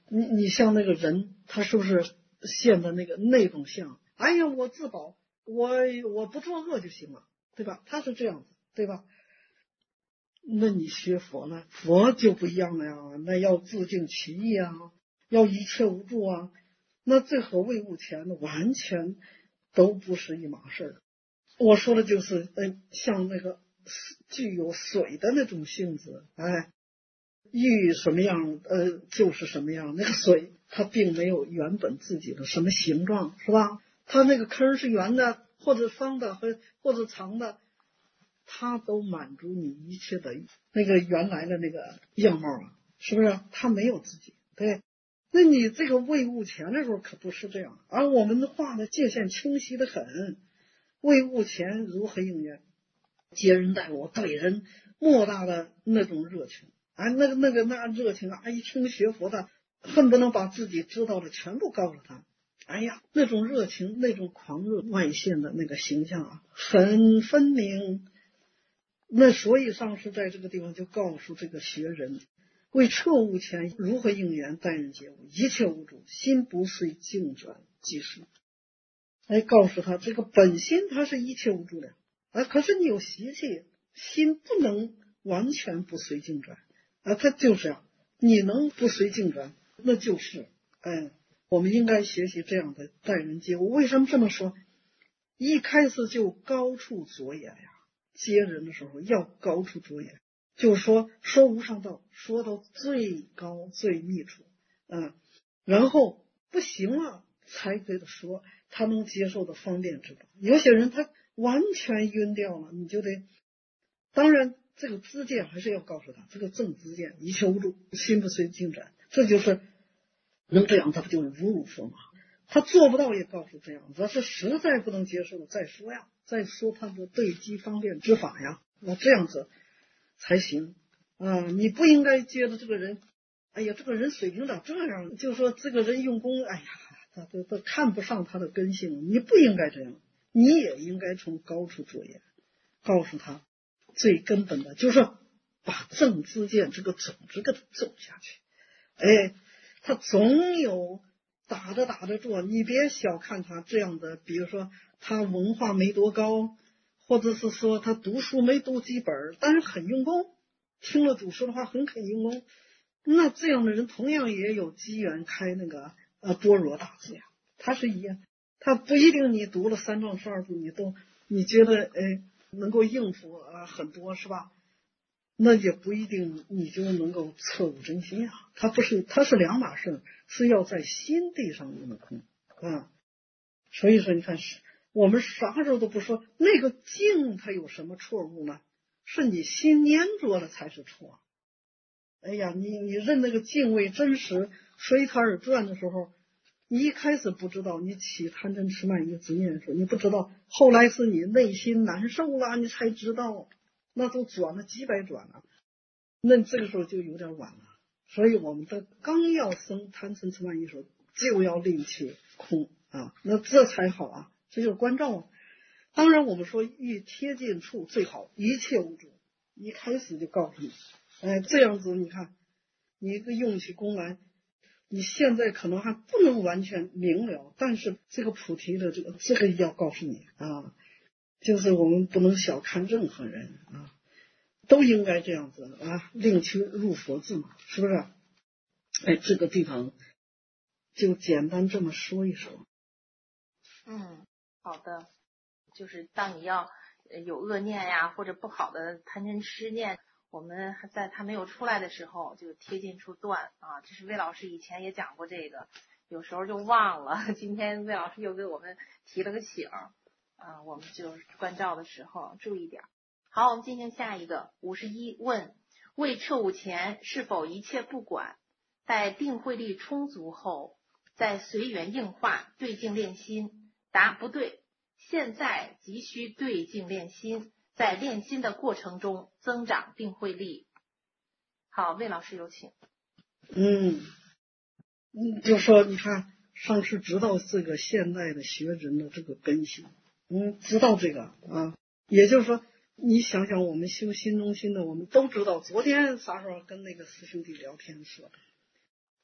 你你像那个人，他是不是现的那个那种相？哎呀，我自保，我我不作恶就行了，对吧？他是这样子，对吧？那你学佛呢？佛就不一样了呀，那要自净其意啊，要一切无助啊，那这和为物前完全都不是一码事儿。我说的就是，呃，像那个具有水的那种性质，哎，遇什么样，呃，就是什么样。那个水它并没有原本自己的什么形状，是吧？它那个坑是圆的，或者方的，或或者长的。它都满足你一切的那个原来的那个样貌啊，是不是？它没有自己，对。那你这个为物前的时候可不是这样，而我们的画的界限清晰的很。为物前如何应验？接人待我，对人莫大的那种热情啊，那个那个那热情啊，一听学佛的，恨不能把自己知道的全部告诉他。哎呀，那种热情，那种狂热外现的那个形象啊，很分明。那所以上师在这个地方就告诉这个学人，为彻悟前如何应缘待人接物，一切无主，心不随境转即是。哎，告诉他这个本心它是一切无助的，啊，可是你有习气，心不能完全不随境转啊，它就是这样，你能不随境转，那就是，哎，我们应该学习这样的待人接物。为什么这么说？一开始就高处着眼呀。接人的时候要高处着眼，就是说说无上道，说到最高最密处，嗯，然后不行了才给他说，他能接受的方便之道。有些人他完全晕掉了，你就得，当然这个知见还是要告诉他，这个正知见，一切无助，心不随境转，这就是能这样，他不就是如如佛吗？他做不到也告诉这样，他是实在不能接受再说呀，再说他的对机方便之法呀，那这样子才行啊！你不应该接着这个人，哎呀，这个人水平咋这样？就说这个人用功，哎呀，他都都看不上他的根性，你不应该这样，你也应该从高处着眼，告诉他最根本的就是把正知见这个种子给他种下去，哎，他总有。打着打着做，你别小看他这样的，比如说他文化没多高，或者是说他读书没读几本，但是很用功，听了祖师的话很肯用功，那这样的人同样也有机缘开那个呃般若大智呀，他是一样，他不一定你读了三藏十二部你都你觉得哎能够应付啊、呃、很多是吧？那也不一定你就能够彻悟真心啊，它不是，它是两码事，是要在心地上用功啊。所以说，你看，我们啥时候都不说那个境它有什么错误呢？是你心粘着了才是错。哎呀，你你认那个境为真实，随它而转的时候，你一开始不知道，你起贪嗔痴慢疑执念的时候，你不知道，后来是你内心难受了，你才知道。那都转了几百转了，那这个时候就有点晚了。所以我们的刚要生贪嗔痴慢疑时候，就要令其空啊，那这才好啊，这就是关照啊。当然我们说欲贴近处最好，一切无主，一开始就告诉你，哎，这样子你看，你一个用起功来，你现在可能还不能完全明了，但是这个菩提的这个这个要告诉你啊。就是我们不能小看任何人啊，都应该这样子啊，令其入佛智嘛，是不是？哎，这个地方就简单这么说一说。 嗯，好的。就是当你要有恶念呀，或者不好的贪嗔痴念，我们还在它没有出来的时候，就贴近处断啊。这是魏老师以前也讲过这个，有时候就忘了。今天魏老师又给我们提了个醒。啊，我们就关照的时候注意点。好，我们进行下一个五十一问：未彻悟前是否一切不管？待定慧力充足后，再随缘应化对境练心。答：不对，现在急需对境练心，在练心的过程中增长定慧力。好，魏老师有请。 嗯，嗯，就说你看，上师知道这个现代的学人的这个根性。嗯，知道这个啊，也就是说，你想想，我们修心中心的，我们都知道。昨天啥时候跟那个师兄弟聊天说的，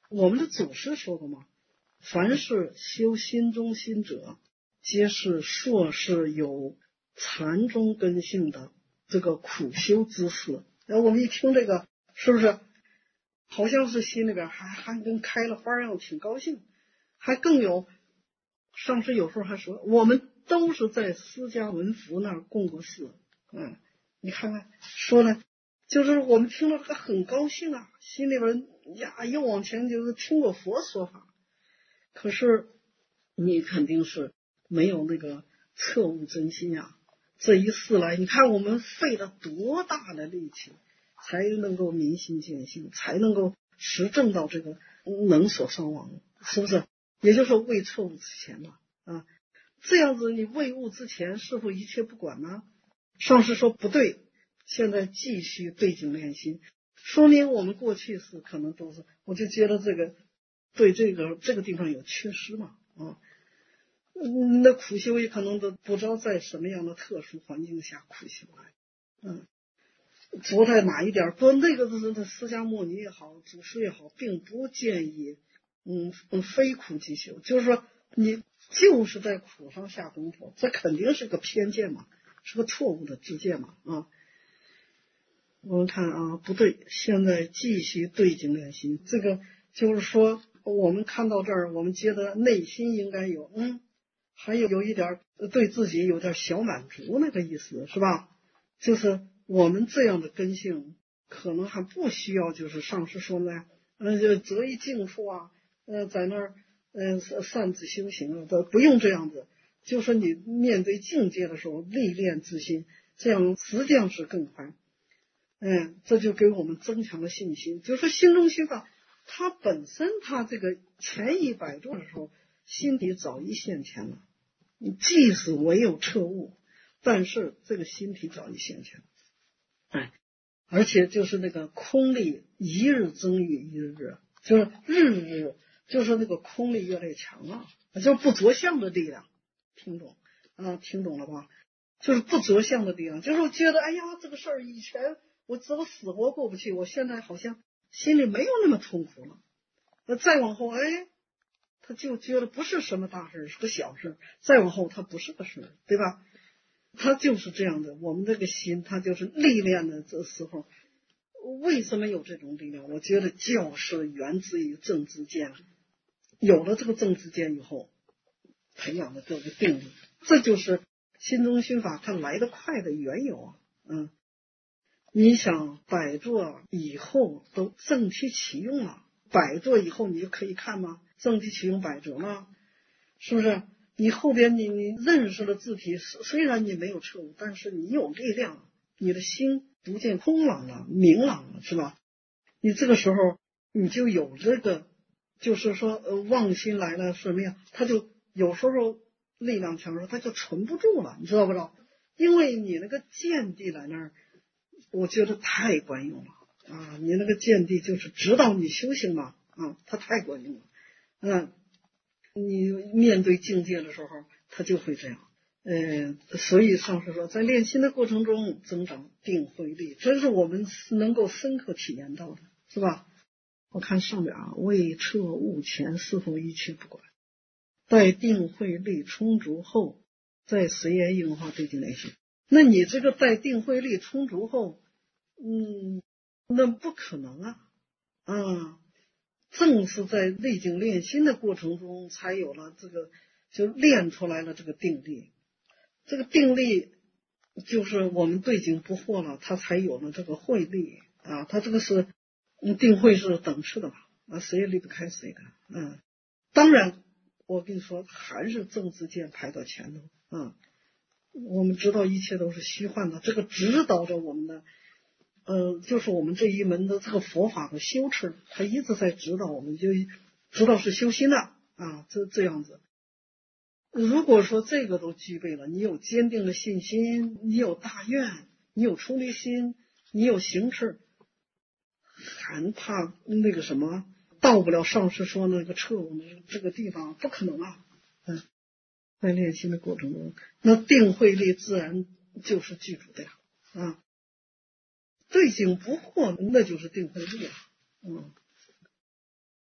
我们的祖师说过嘛，凡是修心中心者，皆是硕士有禅中根性的这个苦修之士。然后我们一听这个，是不是好像是心里边还还跟开了花一样，挺高兴，还更有上师有时候还说，我们都是在释迦文福那儿供过事。嗯，你看看说呢，就是我们听了这个很高兴啊，心里边呀又往前就是听过佛说法，可是你肯定是没有那个彻悟真心呀、啊。这一世来，你看我们费了多大的力气，才能够明心见性，才能够实证到这个能所双亡，是不是？也就是说未彻悟之前嘛，啊，这样子你未悟之前是否一切不管呢？上师说不对，现在继续对境练心，说明我们过去是可能都是，我就觉得这个对这个这个地方有缺失嘛，啊。嗯，那苦修也可能都不知道在什么样的特殊环境下苦修来，嗯，着在哪一点？不，那个是释迦牟尼也好，祖师也好，并不建议，嗯嗯，非苦即修，就是说你就是在苦上下功夫，这肯定是个偏见嘛，是个错误的知见嘛，啊。我们看啊，不对，现在继续对境练心，这个就是说，我们看到这儿，我们觉得内心应该有，嗯。还有有一点对自己有点小满足那个意思，是吧？就是我们这样的根性，可能还不需要，就是上师说呢，呃，择一静处啊，呃，在那儿，呃，擅自修行啊，都不用这样子。就是你面对境界的时候，历练自心，这样实际上是更快。嗯，这就给我们增强了信心。就是说心中心法，它本身它这个前一百度的时候，心底早已现前了，即使没有彻悟，但是这个心体早已现前。哎，而且就是那个空力一日增于一日，就是日日就是那个空力越来越强了，就是不着相的力量。听懂啊？听懂了吧？就是不着相的力量，就是我觉得哎呀，这个事儿以前我怎么死活过不去，我现在好像心里没有那么痛苦了。那再往后，哎。他就觉得不是什么大事，是个小事，再往后他不是个事，对吧？他就是这样的，我们这个心他就是历练的这时候，为什么有这种力量？我觉得就是源自于正知见，有了这个正知见以后，培养的这个定力，这就是心中心法它来得快的缘由啊。嗯，你想百座以后都正体启用了，百座以后你就可以看吗？正体启用百折吗？是不是？你后边你你认识了字体，虽然你没有彻悟，但是你有力量，你的心逐渐空朗了、明朗了，是吧？你这个时候你就有这个，就是说呃妄心来了什么呀？他就有时候力量强的时候，他就存不住了，你知道不知道？因为你那个见地在那儿，我觉得太管用了啊！你那个见地就是指导你修行嘛，啊，它太管用了。嗯，你面对境界的时候，他就会这样。呃，所以上师说，在练心的过程中增长定慧力，这是我们能够深刻体验到的，是吧？我看上面啊，未彻悟前是否一切不管，待定慧力充足后，再随缘应化对境练心。那你这个待定慧力充足后，嗯，那不可能啊，啊。正是在内境练心的过程中，才有了这个，就练出来了这个定力。这个定力就是我们对境不惑了，它才有了这个慧力啊。它这个是定慧是等式的嘛，啊，谁也离不开谁的。嗯，当然，我跟你说，还是正知见排到前头啊。我们知道一切都是虚幻的，这个指导着我们的。呃，就是我们这一门的这个佛法的修持，他一直在指导我们，就知道是修心的啊，这这样子。如果说这个都具备了，你有坚定的信心，你有大愿，你有出离心，你有行持，还怕那个什么到不了上师说那个彻悟的这个地方，不可能啊。嗯，在练心的过程中，那定慧力自然就是具足的呀，啊。对境不惑，那就是定慧力了。嗯。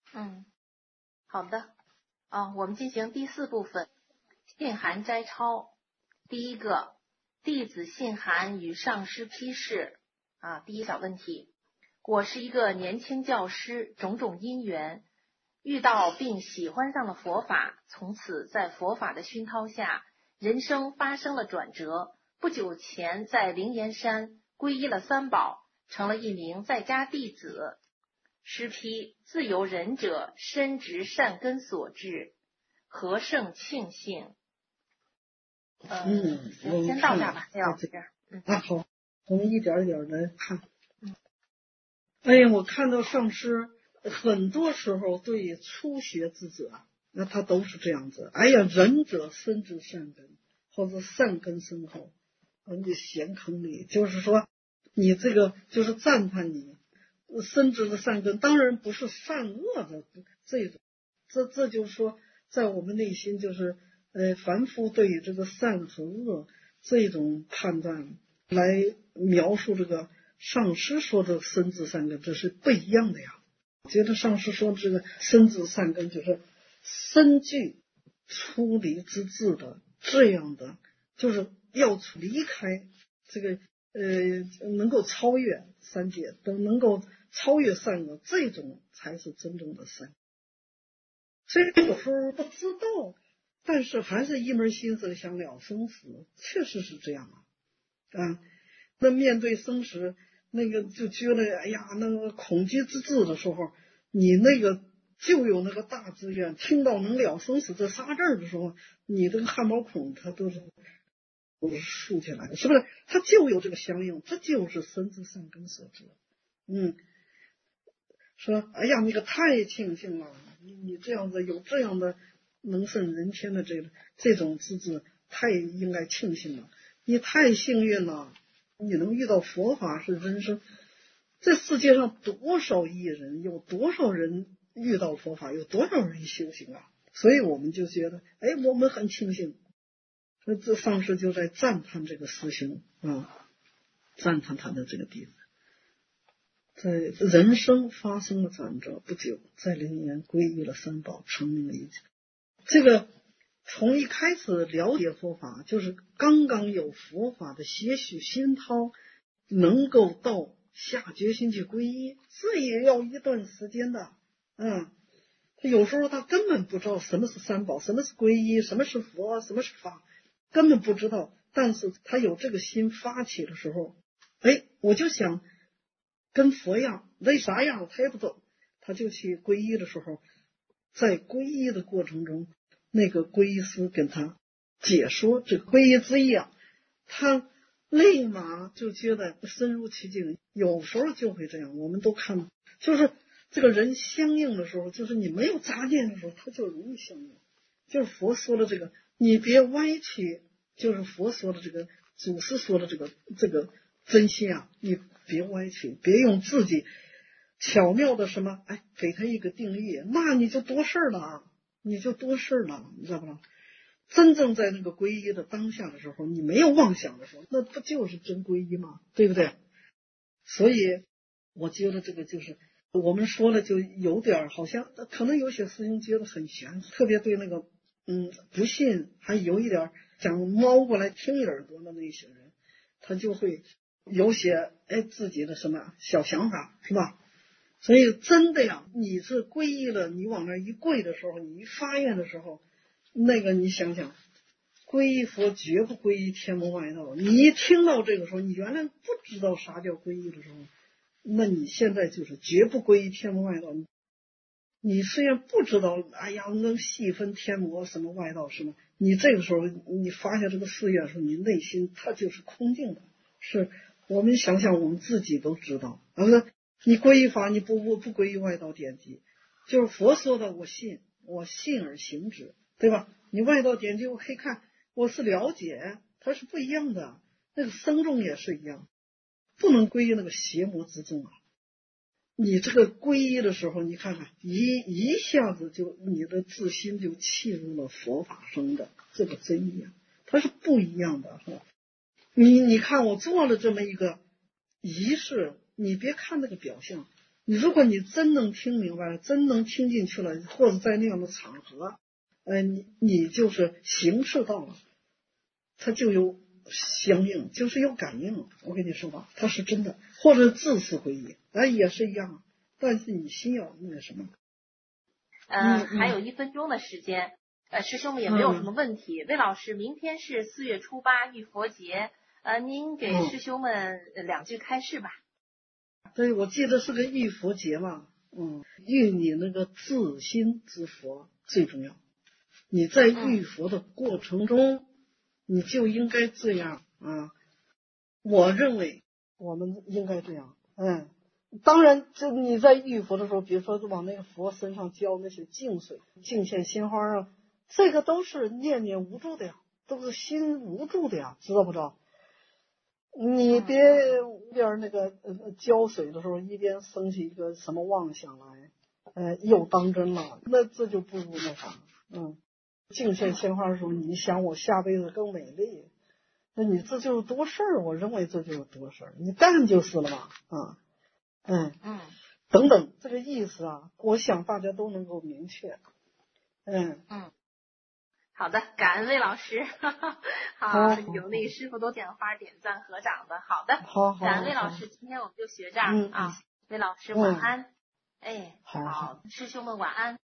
嗯，好的。啊，我们进行第四部分，信函摘抄。第一个，弟子信函与上师批示。啊，第一小问题，我是一个年轻教师，种种因缘遇到并喜欢上了佛法，从此在佛法的熏陶下，人生发生了转折。不久前在灵岩山皈依了三宝，成了一名在家弟子。师批：自由仁者，深植善根所致，何胜庆幸。呃、 嗯， 行，先到这儿吧，廖老师。嗯， 啊，好，我们一点一点来看。 嗯， 哎呀，我看到上师很多时候对初学之者，那他都是这样子。哎呀，仁者深植善根，或者善根深厚，你贤坑里，就是说你这个就是赞叹你深植的善根，当然不是善恶的这种，这这就是说，在我们内心就是呃凡夫对于这个善和恶这种判断来描述这个上师说的深植善根，这是不一样的呀。我觉得上师说的这个深植善根，就是深具出离之智的这样的，就是要离开这个呃，能够超越三界，都能够超越善恶，这种才是真正的善。所以有时候不知道，但是还是一门心思想了生死，确实是这样啊。啊，那面对生死，那个就觉得哎呀，那个恐惧之至的时候，你那个就有那个大志愿，听到能了生死这仨字儿的时候，你这个汗毛孔它都是都是竖起来的，是不是？它就有这个相应，这就是深植善根所致。嗯，说哎呀，那个太庆幸了，你你这样子有这样的能胜人天的这个这种资质，太应该庆幸了。你太幸运了，你能遇到佛法是人生。这世界上多少亿人，有多少人遇到佛法，有多少人修行啊？所以我们就觉得，哎，我们很庆幸。这上师就在赞叹这个师兄啊，赞叹他的这个弟子。在人生发生了转折，不久在灵岩皈依了三宝，成名了一切。这个从一开始了解佛法，就是刚刚有佛法的些许熏陶，能够到下决心去皈依，这也要一段时间的。嗯，有时候他根本不知道什么是三宝，什么是皈依，什么是佛，什么是法，根本不知道。但是他有这个心发起的时候，哎，我就想跟佛一样，为啥样他也不懂，他就去皈依的时候，在皈依的过程中，那个皈依师跟他解说这个皈依之意啊，他立马就觉得深入其境。有时候就会这样，我们都看，就是这个人相应的时候，就是你没有杂念的时候，他就容易相应。就是佛说的这个，你别歪曲，就是佛说的这个，祖师说的这个这个真心啊，你别歪曲，别用自己巧妙的什么，哎，给他一个定义，那你就多事了，你就多事了，你知道吧？真正在那个皈依的当下的时候，你没有妄想的时候，那不就是真皈依吗？对不对？所以我觉得这个就是我们说了，就有点好像可能有些师兄觉得很玄，特别对那个嗯不信，还有一点想猫过来听一耳朵的那些人，他就会有些哎自己的什么小想法，是吧？所以真的呀，你是皈依了，你往那一跪的时候，你一发愿的时候，那个你想想，皈依佛绝不皈依天魔外道。你一听到这个时候，你原来不知道啥叫皈依的时候，那你现在就是绝不皈依天魔外道。你虽然不知道，哎呀，能细分天魔什么外道什么，你这个时候你发下这个誓愿的时候，你内心它就是空净的。是我们想想，我们自己都知道，而不是你皈依法，你不不不皈依外道典籍，就是佛说的，我信，我信而行之，对吧？你外道典籍我可以看，我是了解，它是不一样的。那个僧众也是一样，不能皈依那个邪魔之众啊。你这个皈依的时候，你看看一一下子就你的自心就契入了佛法中的这个真意啊，它是不一样的哈。你你看我做了这么一个仪式，你别看那个表象， 你如果你真能听明白了，真能听进去了，或者在那样的场合，呃，你你就是形式到了，它就有相应，就是有感应。我跟你说吧，它是真的，或者字词回忆，哎，也是一样。但是你心要那个什么。 嗯， 嗯还有一分钟的时间，呃，师兄们也没有什么问题。魏老师，明天是四月初八浴佛节，呃，您给师兄们两句开示吧。 对，我记得是个浴佛节嘛，嗯，浴你那个自心之佛最重要。你在浴佛的过程中，你就应该这样啊。我认为我们应该这样，嗯。当然，这你在浴佛的时候，比如说往那个佛身上浇那些净水、净线鲜花啊，这个都是念念无助的呀，都是心无助的呀，知道不知道？你别边那个呃浇水的时候，一边升起一个什么妄想来，呃，又当真了，那这就不如那啥，嗯，净线鲜花的时候，你想我下辈子更美丽，那你这就是多事儿，我认为这就是多事儿，你干就是了嘛，啊。嗯嗯， 等等，这个意思啊，我想大家都能够明确。嗯嗯，好的，感恩魏老师，哈哈，好，有那个师傅都点花点赞合掌的，好的， 好好， 感恩魏老师，今天我们就学这儿嗯啊，魏老师晚安， 嗯、 哎， 好， 好，师兄们晚安。